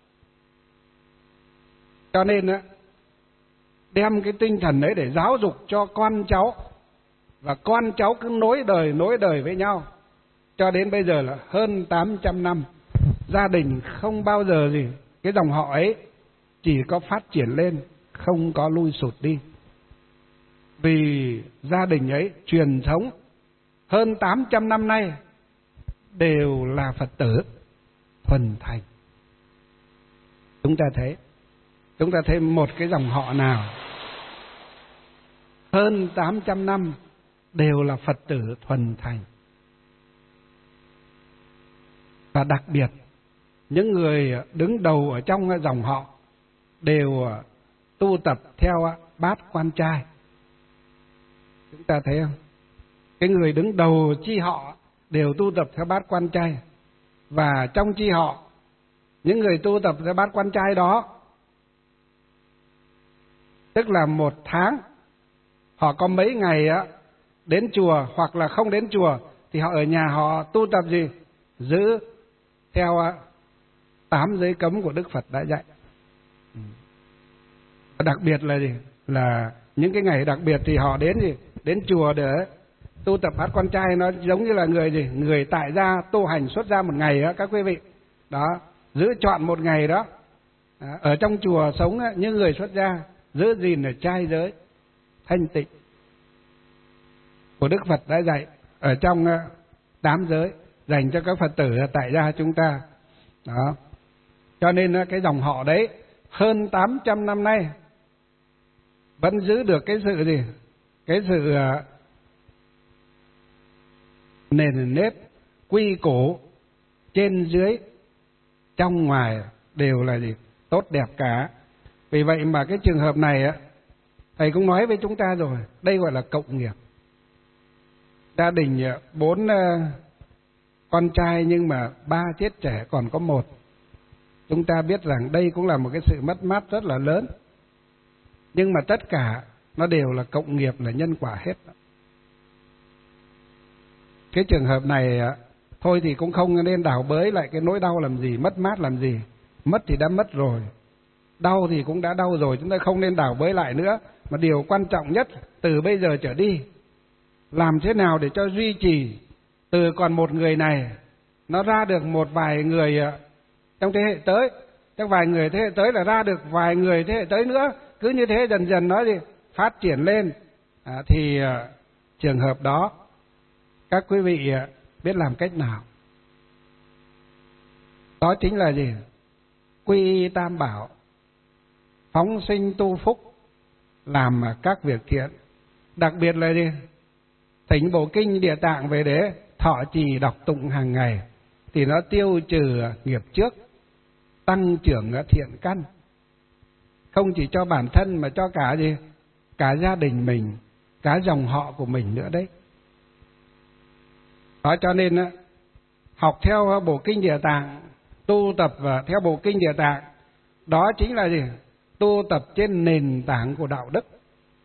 Cho nên đem cái tinh thần ấy để giáo dục cho con cháu, và con cháu cứ nối đời nối đời với nhau cho đến bây giờ là hơn tám trăm năm. Gia đình không bao giờ gì, cái dòng họ ấy chỉ có phát triển lên, không có lui sụt đi. Vì gia đình ấy truyền thống hơn tám trăm năm nay đều là Phật tử thuần thành. Chúng ta thấy, chúng ta thấy một cái dòng họ nào hơn tám trăm năm đều là Phật tử thuần thành. Và đặc biệt, những người đứng đầu ở trong dòng họ đều tu tập theo bát quan trai. Chúng ta thấy không? Cái người đứng đầu chi họ đều tu tập theo bát quan trai. Và trong chi họ, những người tu tập theo bát quan trai đó, tức là một tháng họ có mấy ngày á đến chùa hoặc là không đến chùa, thì họ ở nhà họ tu tập gì? Giữ theo tám giới cấm của Đức Phật đã dạy. Đặc biệt là gì? Là những cái ngày đặc biệt thì họ đến gì? Đến chùa để tu tập bát quan trai. Nó giống như là người gì? Người tại gia tu hành xuất gia một ngày đó các quý vị. Đó, giữ chọn một ngày đó. Ở trong chùa sống như người xuất gia, giữ gìn ở trai giới thanh tịnh của Đức Phật đã dạy ở trong tám giới dành cho các Phật tử tại gia chúng ta. Đó. Cho nên cái dòng họ đấy hơn tám trăm năm nay vẫn giữ được cái sự gì? Cái sự nền nếp, quy củ, trên dưới, trong ngoài đều là gì? Tốt đẹp cả. Vì vậy mà cái trường hợp này thầy cũng nói với chúng ta rồi, đây gọi là cộng nghiệp. Gia đình bốn con trai nhưng mà ba chết trẻ còn có một. Chúng ta biết rằng đây cũng là một cái sự mất mát rất là lớn. Nhưng mà tất cả nó đều là cộng nghiệp, là nhân quả hết. Cái trường hợp này thôi thì cũng không nên đào bới lại cái nỗi đau làm gì, mất mát làm gì. Mất thì đã mất rồi, đau thì cũng đã đau rồi, chúng ta không nên đào bới lại nữa. Mà điều quan trọng nhất từ bây giờ trở đi, làm thế nào để cho duy trì từ còn một người này nó ra được một vài người trong thế hệ tới, trong vài người thế hệ tới là ra được vài người thế hệ tới nữa, cứ như thế dần dần nó gì phát triển lên. À, thì à, trường hợp đó các quý vị à, biết làm cách nào? Đó chính là gì? Quy y tam bảo, phóng sinh tu phúc, làm các việc thiện. Đặc biệt là gì? Thỉnh bộ kinh Địa Tạng về để thọ trì đọc tụng hàng ngày, thì nó tiêu trừ nghiệp trước, tăng trưởng thiện căn. Không chỉ cho bản thân mà cho cả gì? Cả gia đình mình, cả dòng họ của mình nữa đấy. Đó, cho nên học theo bộ kinh Địa Tạng, tu tập và theo bộ kinh Địa Tạng, đó chính là gì? Tu tập trên nền tảng của đạo đức.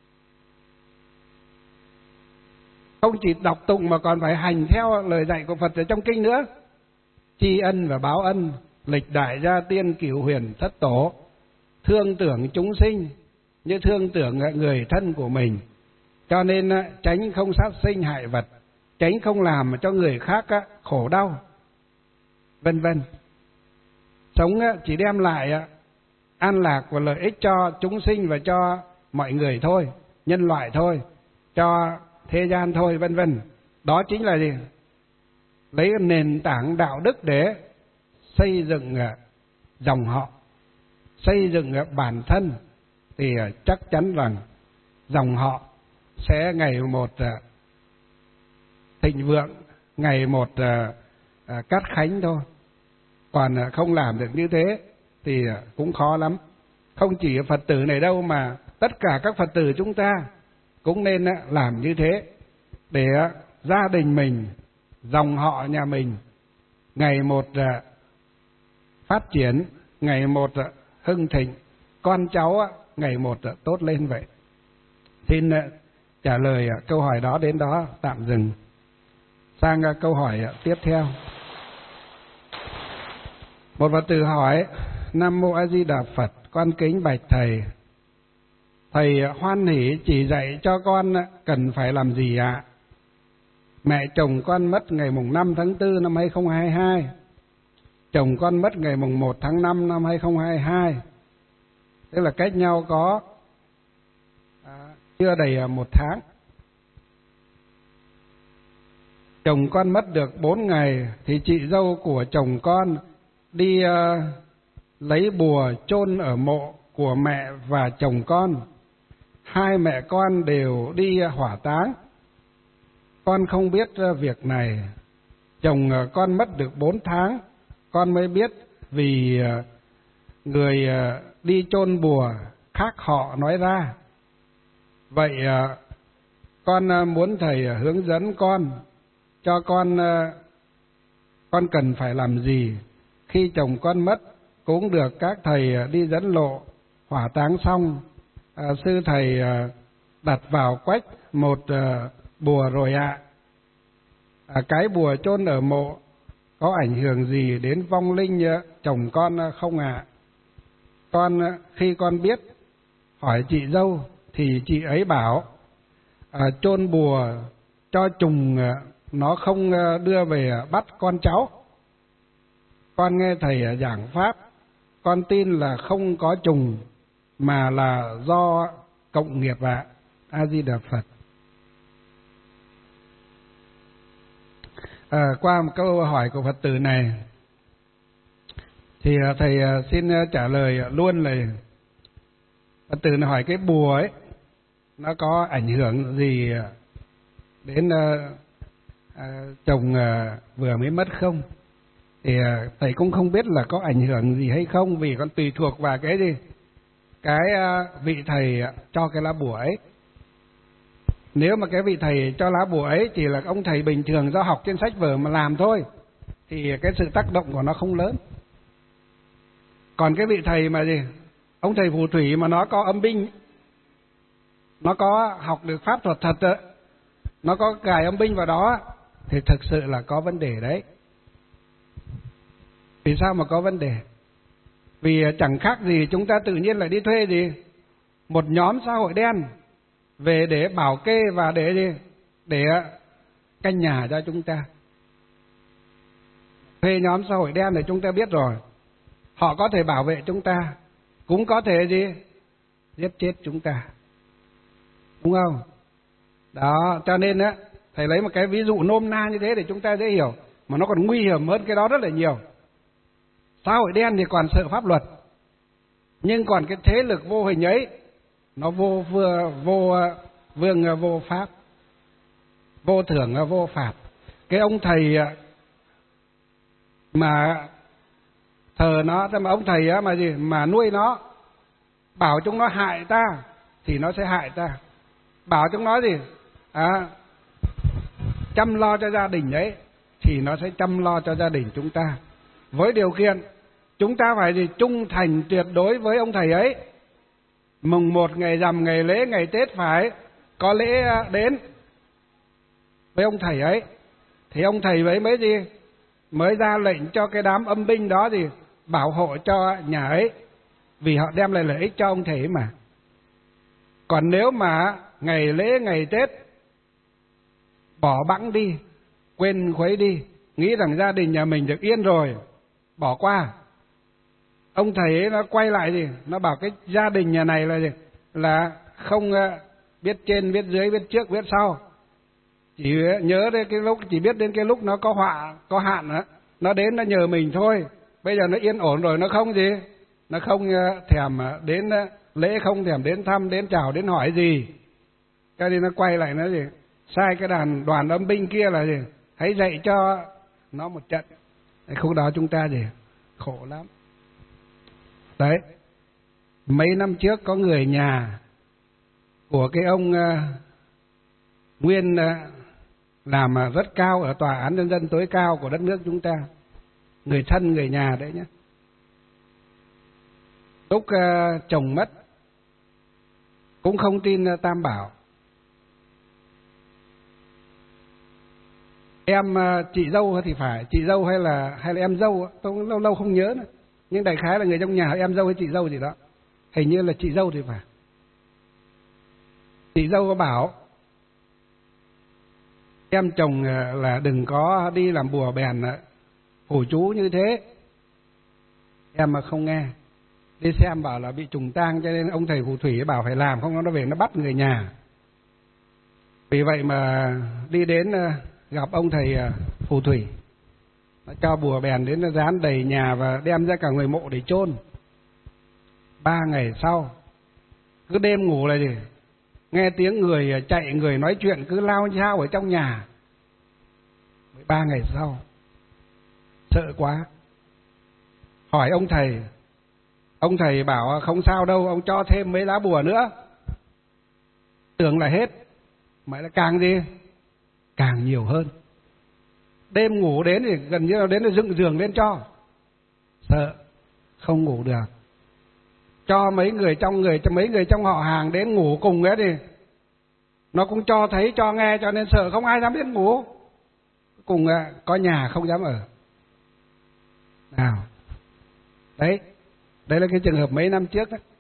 Không chỉ đọc tụng mà còn phải hành theo lời dạy của Phật ở trong kinh nữa. Tri ân và báo ân, lịch đại gia tiên cửu huyền thất tổ, thương tưởng chúng sinh như thương tưởng người thân của mình. Cho nên tránh không sát sinh hại vật, tránh không làm cho người khác khổ đau, vân vân. Sống chỉ đem lại an lạc và lợi ích cho chúng sinh và cho mọi người thôi, nhân loại thôi, cho thế gian thôi, vân vân. Đó chính là gì? Lấy nền tảng đạo đức để xây dựng dòng họ, xây dựng bản thân, thì chắc chắn rằng dòng họ sẽ ngày một thịnh vượng, ngày một cát khánh thôi. Còn không làm được như thế thì cũng khó lắm. Không chỉ Phật tử này đâu mà tất cả các Phật tử chúng ta cũng nên làm như thế, để gia đình mình, dòng họ nhà mình ngày một phát triển, ngày một hưng thịnh, con cháu ngày một tốt lên vậy. Xin trả lời câu hỏi đó đến đó tạm dừng. Sang câu hỏi tiếp theo. Một Phật tử hỏi: Nam Mô A Di Đà Phật, con kính bạch thầy. Thầy hoan hỷ chỉ dạy cho con cần phải làm gì ạ? Mẹ chồng con mất ngày mùng năm tháng tư năm hai không hai hai. Chồng con mất ngày mùng một tháng năm năm hai không hai hai. Tức là cách nhau có à, chưa đầy một tháng. Chồng con mất được bốn ngày thì chị dâu của chồng con đi uh, lấy bùa chôn ở mộ của mẹ và chồng con. Hai mẹ con đều đi hỏa táng. Con không biết việc này. Chồng con mất được bốn tháng, con mới biết vì người đi chôn bùa khác họ nói ra. Vậy con muốn thầy hướng dẫn con, cho con con cần phải làm gì khi chồng con mất, cũng được các thầy đi dẫn lộ hỏa táng xong. À, sư thầy à, đặt vào quách một à, bùa rồi ạ. À, cái bùa chôn ở mộ có ảnh hưởng gì đến vong linh à, chồng con không ạ? À? Con à, khi con biết hỏi chị dâu thì chị ấy bảo à, chôn bùa cho trùng à, nó không à, đưa về bắt con cháu. Con nghe thầy giảng pháp, con tin là không có trùng mà là do cộng nghiệp ạ. A Di Đà Phật. À, qua một câu hỏi của Phật tử này thì thầy xin trả lời luôn là Phật tử này hỏi cái bùa ấy nó có ảnh hưởng gì đến à, à, chồng à, vừa mới mất không? Thì à, thầy cũng không biết là có ảnh hưởng gì hay không, vì con tùy thuộc vào cái gì cái vị thầy cho cái lá bùa ấy. Nếu mà cái vị thầy cho lá bùa ấy chỉ là ông thầy bình thường do học trên sách vở mà làm thôi, thì cái sự tác động của nó không lớn. Còn cái vị thầy mà gì ông thầy phù thủy mà nó có âm binh, nó có học được pháp thuật thật, nó có cài âm binh vào đó, thì thực sự là có vấn đề đấy. Vì sao mà có vấn đề? Vì chẳng khác gì chúng ta tự nhiên lại đi thuê gì một nhóm xã hội đen về để bảo kê và để gì để canh nhà cho chúng ta. Thuê nhóm xã hội đen thì chúng ta biết rồi, họ có thể bảo vệ chúng ta, cũng có thể gì giết chết chúng ta, đúng không? Đó, cho nên á thầy lấy một cái ví dụ nôm na như thế để chúng ta dễ hiểu, mà nó còn nguy hiểm hơn cái đó rất là nhiều. Xã hội đen thì còn sợ pháp luật, Nhưng còn cái thế lực vô hình ấy nó vô vừa vô vương vô pháp, vô thưởng vô phạt. Cái ông thầy mà thờ nó, mà ông thầy á mà gì mà nuôi nó, bảo chúng nó hại ta thì nó sẽ hại ta. Bảo chúng nó gì à, chăm lo cho gia đình ấy thì nó sẽ chăm lo cho gia đình chúng ta, với điều kiện chúng ta phải gì trung thành tuyệt đối với ông thầy ấy. Mùng một, ngày rằm, ngày lễ, ngày Tết phải có lễ đến với ông thầy ấy, thì ông thầy ấy mới gì mới ra lệnh cho cái đám âm binh đó gì bảo hộ cho nhà ấy, vì họ đem lại lợi ích cho ông thầy ấy mà. Còn nếu mà ngày lễ, ngày Tết bỏ bẵng đi, quên khuấy đi, nghĩ rằng gia đình nhà mình được yên rồi, bỏ qua, ông thầy ấy nó quay lại gì nó bảo cái gia đình nhà này là gì là không biết trên biết dưới, biết trước biết sau, chỉ nhớ đến cái lúc chỉ biết đến cái lúc nó có họa có hạn đó, nó đến nó nhờ mình thôi. Bây giờ nó yên ổn rồi, nó không gì nó không thèm đến lễ, không thèm đến thăm, đến chào, đến hỏi gì. Cái đi nó quay lại nó gì sai cái đàn đoàn âm binh kia là gì hãy dạy cho nó một trận. Khúc đó chúng ta gì khổ lắm. Đấy, mấy năm trước có người nhà của cái ông uh, Nguyên uh, làm uh, rất cao ở Tòa án Nhân dân tối cao của đất nước chúng ta, người thân người nhà đấy nhé. Lúc uh, chồng mất cũng không tin uh, Tam Bảo. Em uh, chị dâu thì phải, chị dâu hay là hay là em dâu, tôi lâu lâu không nhớ nữa. Nhưng đại khái là người trong nhà, em dâu hay chị dâu gì đó, hình như là chị dâu thì phải. Chị dâu có bảo em chồng là đừng có đi làm bùa bèn phù chú như thế. Em mà không nghe, đi xem bảo là bị trùng tang, cho nên ông thầy phù thủy bảo phải làm, không nó về nó bắt người nhà. Vì vậy mà đi đến gặp ông thầy phù thủy, nó cho bùa bèn đến, nó dán đầy nhà và đem ra cả người mộ để chôn. Ba ngày sau, cứ đêm ngủ là gì nghe tiếng người chạy, người nói chuyện cứ lao nhao ở trong nhà. Ba ngày sau sợ quá, hỏi ông thầy. Ông thầy bảo không sao đâu, ông cho thêm mấy lá bùa nữa. Tưởng là hết, mà là càng gì càng nhiều hơn. Đêm ngủ đến thì gần như là đến là dựng giường lên cho, sợ không ngủ được. Cho mấy người trong người cho mấy người trong họ hàng đến ngủ cùng ấy thì nó cũng cho thấy cho nghe, cho nên sợ không ai dám biết ngủ. Cùng có nhà không dám ở. Nào, đấy, đấy là cái trường hợp mấy năm trước đấy.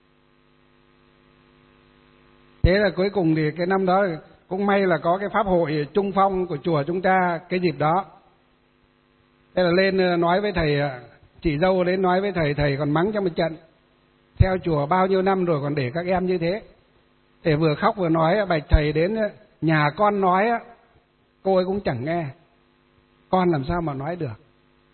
Thế là cuối cùng thì cái năm đó cũng may là có cái pháp hội trung phong của chùa chúng ta cái dịp đó. Thế là lên nói với thầy, chị dâu đến nói với thầy, thầy còn mắng cho một trận. Theo chùa bao nhiêu năm rồi còn để các em như thế. Thầy vừa khóc vừa nói, bạch thầy đến nhà con nói, cô ấy cũng chẳng nghe. Con làm sao mà nói được.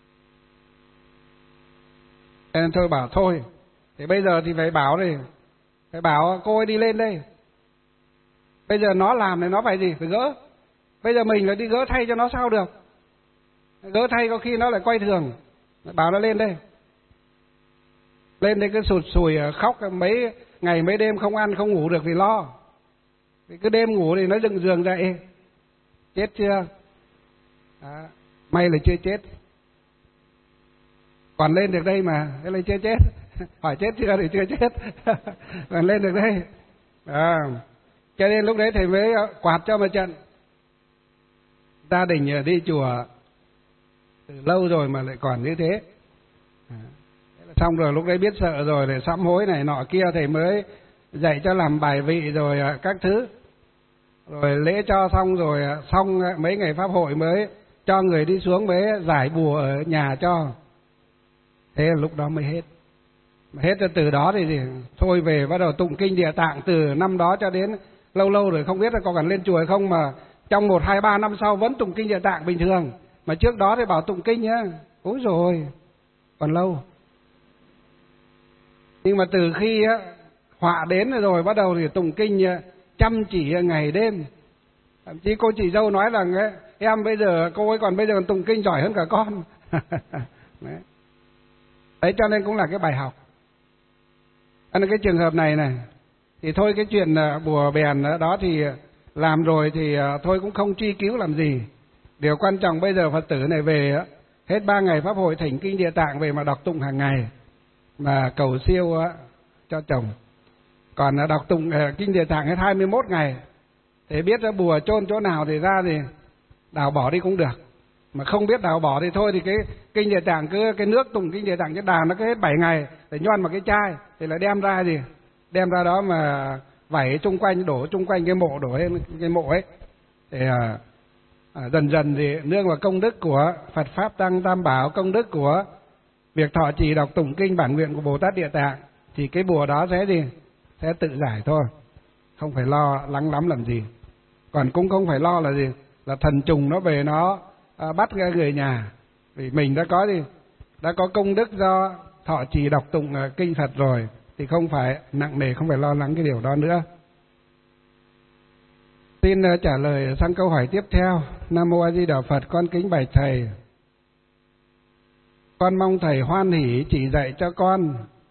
Thế nên thôi bảo thôi, thì bây giờ thì phải bảo đi, phải bảo cô ấy đi lên đây. Bây giờ nó làm thì nó phải gì, phải gỡ. Bây giờ mình lại đi gỡ thay cho nó sao được. Gỡ thay có khi nó lại quay thường. Bảo nó lên đây. Lên đây cứ sụt sùi khóc mấy ngày mấy đêm không ăn không ngủ được thì lo. Thì cứ đêm ngủ thì nó dựng giường dậy. Chết chưa? Đó. May là chưa chết. Còn lên được đây mà, cái là chưa chết. Hỏi chết chưa thì chưa chết. Còn lên được đây. À, cho nên lúc đấy thầy mới quạt cho một trận. Gia đình đi chùa từ lâu rồi mà lại còn như thế. À, xong rồi lúc đấy biết sợ rồi, để sám hối này nọ kia, thầy mới dạy cho làm bài vị rồi các thứ. Rồi lễ cho xong rồi, xong mấy ngày pháp hội mới cho người đi xuống mới giải bùa ở nhà cho. Thế là lúc đó mới hết. Hết từ đó thì gì? Thôi về bắt đầu tụng kinh Địa Tạng, từ năm đó cho đến lâu lâu rồi không biết là có cần lên chùa hay không, mà trong một hai ba năm sau vẫn tụng kinh Địa Tạng bình thường. Mà trước đó thì bảo tụng kinh nhá, ôi rồi còn lâu. Nhưng mà từ khi á, họa đến rồi bắt đầu thì tụng kinh chăm chỉ ngày đêm. Thậm chí cô chị dâu nói rằng ấy, em bây giờ cô ấy còn bây giờ còn tụng kinh giỏi hơn cả con. Đấy. Đấy cho nên cũng là cái bài học. Anh cái trường hợp này này thì thôi cái chuyện bùa bèn đó thì làm rồi thì thôi cũng không truy cứu làm gì. Điều quan trọng bây giờ Phật tử này về hết ba ngày pháp hội thỉnh kinh Địa Tạng về mà đọc tụng hàng ngày mà cầu siêu cho chồng. Còn đọc tụng kinh Địa Tạng hết hai mươi mốt ngày thì biết bùa chôn chỗ nào thì ra thì đào bỏ đi cũng được. Mà không biết đào bỏ thì thôi thì cái kinh Địa Tạng cứ cái nước tụng kinh Địa Tạng cái đàn nó cứ hết bảy ngày để nhoăn vào cái chai thì lại đem ra gì đem ra đó mà vẩy chung quanh, đổ chung quanh cái mộ, đổ lên cái mộ ấy thì à, à, dần dần thì nương vào công đức của Phật Pháp Tăng Tam Bảo, công đức của việc thọ trì đọc tụng kinh bản nguyện của Bồ Tát Địa Tạng thì cái bùa đó sẽ gì sẽ tự giải thôi, không phải lo lắng lắm làm gì. Còn cũng không phải lo là gì là thần trùng nó về nó à, bắt ra người nhà, vì mình đã có gì đã có công đức do thọ trì đọc tụng uh, kinh Phật rồi thì không phải nặng nề, không phải lo lắng cái điều đó nữa. Xin uh, trả lời sang câu hỏi tiếp theo. Nam Mô A Di Đà Phật. Con kính bạch thầy, con mong thầy hoan hỷ chỉ dạy cho con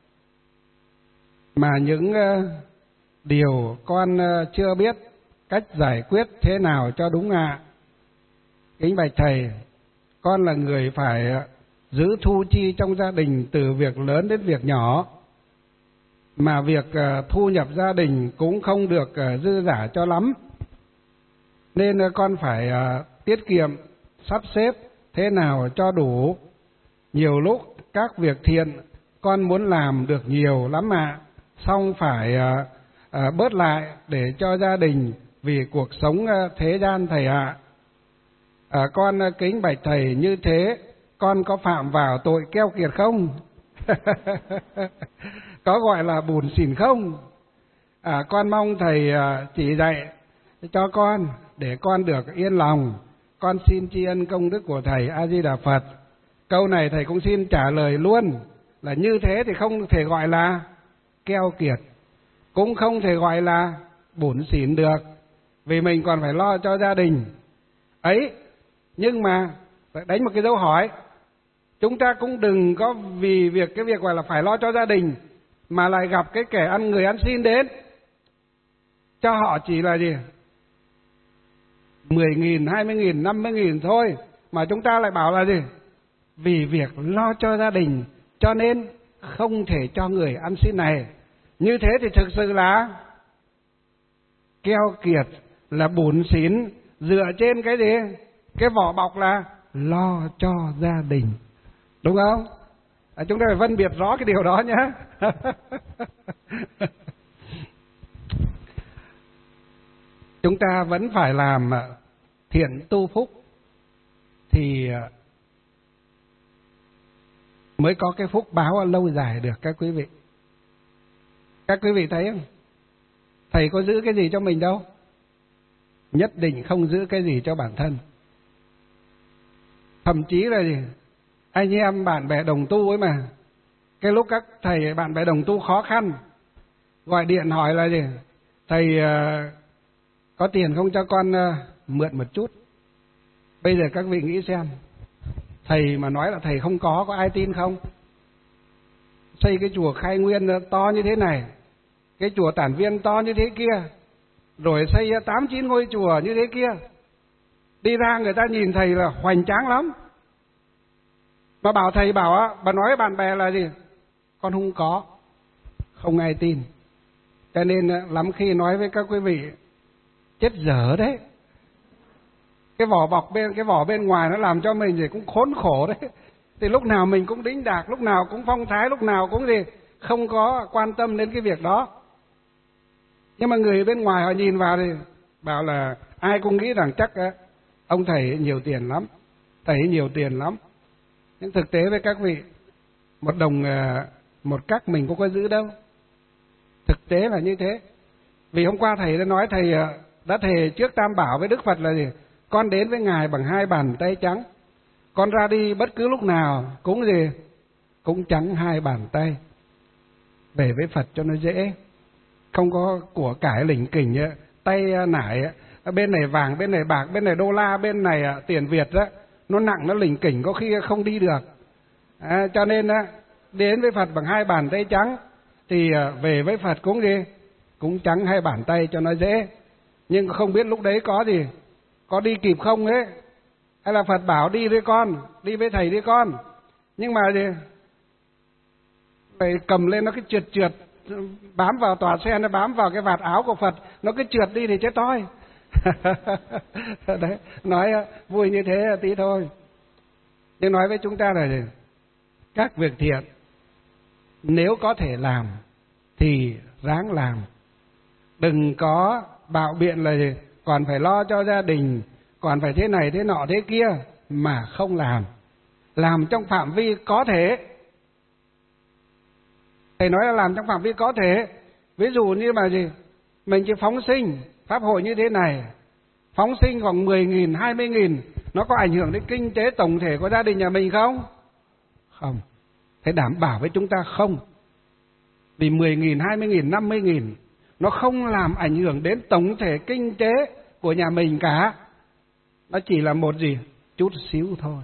mà những uh, điều con uh, chưa biết cách giải quyết thế nào cho đúng ạ. Kính bạch thầy, con là người phải giữ thu chi trong gia đình từ việc lớn đến việc nhỏ, mà việc thu nhập gia đình cũng không được dư dả cho lắm, nên con phải tiết kiệm, sắp xếp thế nào cho đủ. Nhiều lúc các việc thiện con muốn làm được nhiều lắm ạ, xong phải bớt lại để cho gia đình vì cuộc sống thế gian thầy ạ. À, con kính bạch thầy, như thế con có phạm vào tội keo kiệt không? Có gọi là bủn xỉn không? À, con mong thầy chỉ dạy cho con để con được yên lòng. Con xin tri ân công đức của thầy. A Di Đà Phật. Câu này thầy cũng xin trả lời luôn là như thế thì không thể gọi là keo kiệt, cũng không thể gọi là bủn xỉn được, vì mình còn phải lo cho gia đình ấy. Nhưng mà đánh một cái dấu hỏi, chúng ta cũng đừng có vì việc cái việc gọi là phải lo cho gia đình mà lại gặp cái kẻ ăn người ăn xin đến cho họ chỉ là gì mười nghìn, hai mươi nghìn, năm mươi nghìn thôi, mà chúng ta lại bảo là gì vì việc lo cho gia đình cho nên không thể cho người ăn xin này. Như thế thì thực sự là keo kiệt, là bủn xỉn, dựa trên cái gì cái vỏ bọc là lo cho gia đình, đúng không? À, chúng ta phải phân biệt rõ cái điều đó nhé. Chúng ta vẫn phải làm thiện tu phúc thì mới có cái phúc báo lâu dài được các quý vị. Các quý vị thấy không? Thầy có giữ cái gì cho mình đâu, nhất định không giữ cái gì cho bản thân. Thậm chí là gì anh em bạn bè đồng tu ấy mà, cái lúc các thầy bạn bè đồng tu khó khăn gọi điện hỏi là gì thầy uh, có tiền không cho con uh, mượn một chút. Bây giờ các vị nghĩ xem, thầy mà nói là thầy không có, có ai tin không? Xây cái chùa Khai Nguyên to như thế này, cái chùa Tản Viên to như thế kia, rồi xây tám chín ngôi chùa như thế kia, đi ra người ta nhìn thầy là hoành tráng lắm, mà bảo thầy bảo á, bà nói với bạn bè là gì con không có, không ai tin. Cho nên lắm khi nói với các quý vị chết dở đấy, cái vỏ bọc bên cái vỏ bên ngoài nó làm cho mình thì cũng khốn khổ đấy. Thì lúc nào mình cũng đĩnh đạc, lúc nào cũng phong thái, lúc nào cũng gì không có quan tâm đến cái việc đó. Nhưng mà người bên ngoài họ nhìn vào thì bảo là ai cũng nghĩ rằng chắc ông thầy nhiều tiền lắm, thầy nhiều tiền lắm. Nhưng thực tế với các vị, một đồng một cắc mình cũng có giữ đâu. Thực tế là như thế. Vì hôm qua thầy đã nói, thầy đã thề trước Tam Bảo với Đức Phật là gì con đến với Ngài bằng hai bàn tay trắng, con ra đi bất cứ lúc nào cũng gì cũng trắng hai bàn tay. về với Phật cho nó dễ. Không có của cải lỉnh kỉnh, tay nải, bên này vàng, bên này bạc, bên này đô la, bên này tiền Việt đó, nó nặng, nó lỉnh kỉnh, có khi không đi được. À, cho nên đến với Phật bằng hai bàn tay trắng, thì về với Phật cũng gì? Cũng trắng hai bàn tay cho nó dễ. Nhưng không biết lúc đấy có gì, có đi kịp không ấy. Hay là Phật bảo đi với con, đi với thầy đi con. Nhưng mà gì? Phải cầm lên nó cái trượt trượt, bám vào tòa xe, nó bám vào cái vạt áo của Phật, nó cứ trượt đi thì chết toi. Đấy, nói vui như thế tí thôi. Nhưng nói với chúng ta là gì? Các việc thiện nếu có thể làm thì ráng làm. Đừng có bạo biện là gì? Còn phải lo cho gia đình, còn phải thế này thế nọ thế kia mà không làm. Làm trong phạm vi có thể. Thầy nói là làm trong phạm vi có thể. Ví dụ như mà gì? Mình chỉ phóng sinh pháp hội như thế này, phóng sinh khoảng mười nghìn, hai mươi nghìn, nó có ảnh hưởng đến kinh tế tổng thể của gia đình nhà mình không? Không. Thầy đảm bảo với chúng ta không. Vì mười nghìn, hai mươi nghìn, năm mươi nghìn nó không làm ảnh hưởng đến tổng thể kinh tế của nhà mình cả. Nó chỉ là một gì? Chút xíu thôi.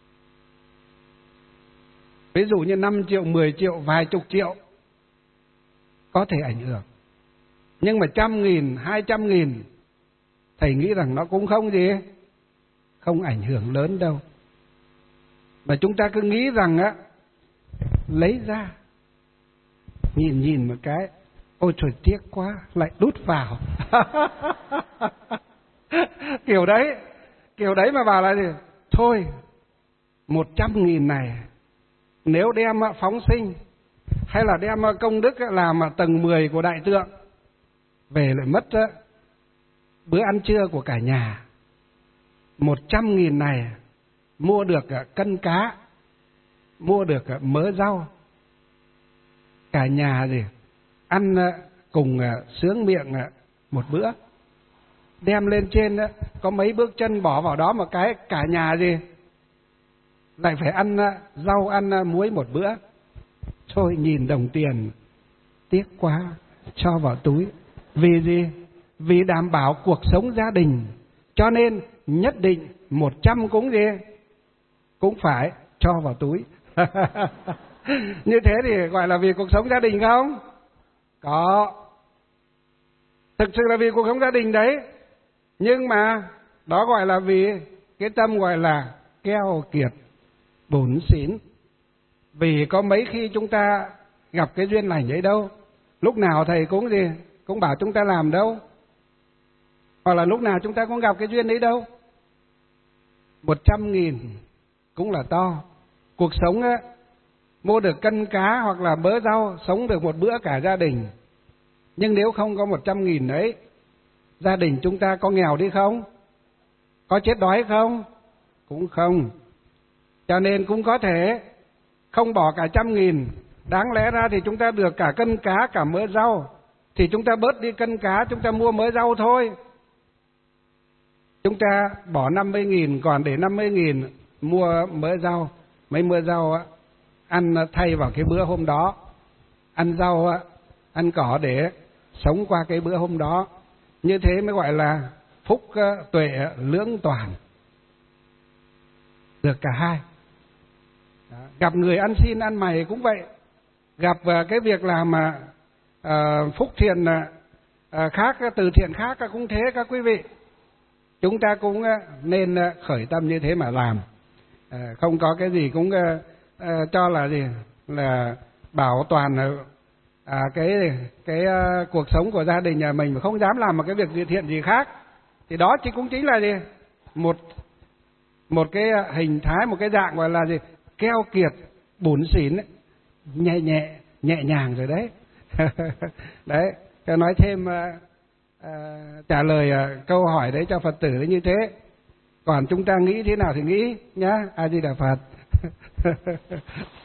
Ví dụ như năm triệu, mười triệu, vài chục triệu có thể ảnh hưởng. Nhưng mà trăm nghìn, hai trăm nghìn thầy nghĩ rằng nó cũng không gì, không ảnh hưởng lớn đâu. Mà chúng ta cứ nghĩ rằng á, lấy ra nhìn nhìn một cái, ôi trời tiếc quá, lại đút vào. Kiểu đấy, kiểu đấy mà bảo là gì? Thôi, một trăm nghìn này nếu đem phóng sinh hay là đem công đức làm tầng mười của đại tượng, về lại mất bữa ăn trưa của cả nhà. Một trăm nghìn này mua được cân cá, mua được mớ rau, cả nhà gì ăn cùng sướng miệng một bữa. Đem lên trên có mấy bước chân bỏ vào đó một cái, cả nhà gì lại phải ăn rau, ăn muối một bữa. Thôi nhìn đồng tiền tiếc quá, cho vào túi. Vì gì? Vì đảm bảo cuộc sống gia đình, cho nên nhất định một trăm cũng gì cũng phải cho vào túi. Như thế thì gọi là vì cuộc sống gia đình không? Có. Thực sự là vì cuộc sống gia đình đấy. Nhưng mà đó gọi là vì cái tâm gọi là keo kiệt, bủn xỉn. Vì có mấy khi chúng ta gặp cái duyên lành ấy đâu. Lúc nào thầy cũng gì cũng bảo chúng ta làm đâu. Hoặc là lúc nào chúng ta cũng gặp cái duyên ấy đâu. Một trăm nghìn cũng là to. Cuộc sống á, mua được cân cá hoặc là bớ rau, sống được một bữa cả gia đình. Nhưng nếu không có một trăm nghìn đấy, gia đình chúng ta có nghèo đi không? Có chết đói không? Cũng không. Cho nên cũng có thể không bỏ cả trăm nghìn. Đáng lẽ ra thì chúng ta được cả cân cá, cả mớ rau, thì chúng ta bớt đi cân cá, chúng ta mua mớ rau thôi. Chúng ta bỏ năm mươi nghìn, còn để năm mươi nghìn mua mớ rau. Mấy mớ rau á, ăn thay vào cái bữa hôm đó. Ăn rau á, ăn cỏ để sống qua cái bữa hôm đó. Như thế mới gọi là phúc tuệ lưỡng toàn. Được cả hai. Đó. Gặp người ăn xin ăn mày cũng vậy. Gặp cái việc làm mà uh, phúc thiện uh, khác, từ thiện khác cũng thế các quý vị. Chúng ta cũng nên khởi tâm như thế mà làm. Uh, không có cái gì cũng uh, uh, cho là gì là bảo toàn uh, À, cái cái uh, cuộc sống của gia đình nhà mình mà không dám làm một cái việc gì thiện gì khác, thì đó chỉ cũng chính là gì một một cái hình thái, một cái dạng gọi là gì keo kiệt, bủn xỉn, nhẹ nhẹ nhẹ nhàng rồi đấy. Đấy, cho nói thêm uh, uh, trả lời uh, câu hỏi đấy cho Phật tử đấy như thế. Còn chúng ta nghĩ thế nào thì nghĩ nhá. A Di Đà Phật.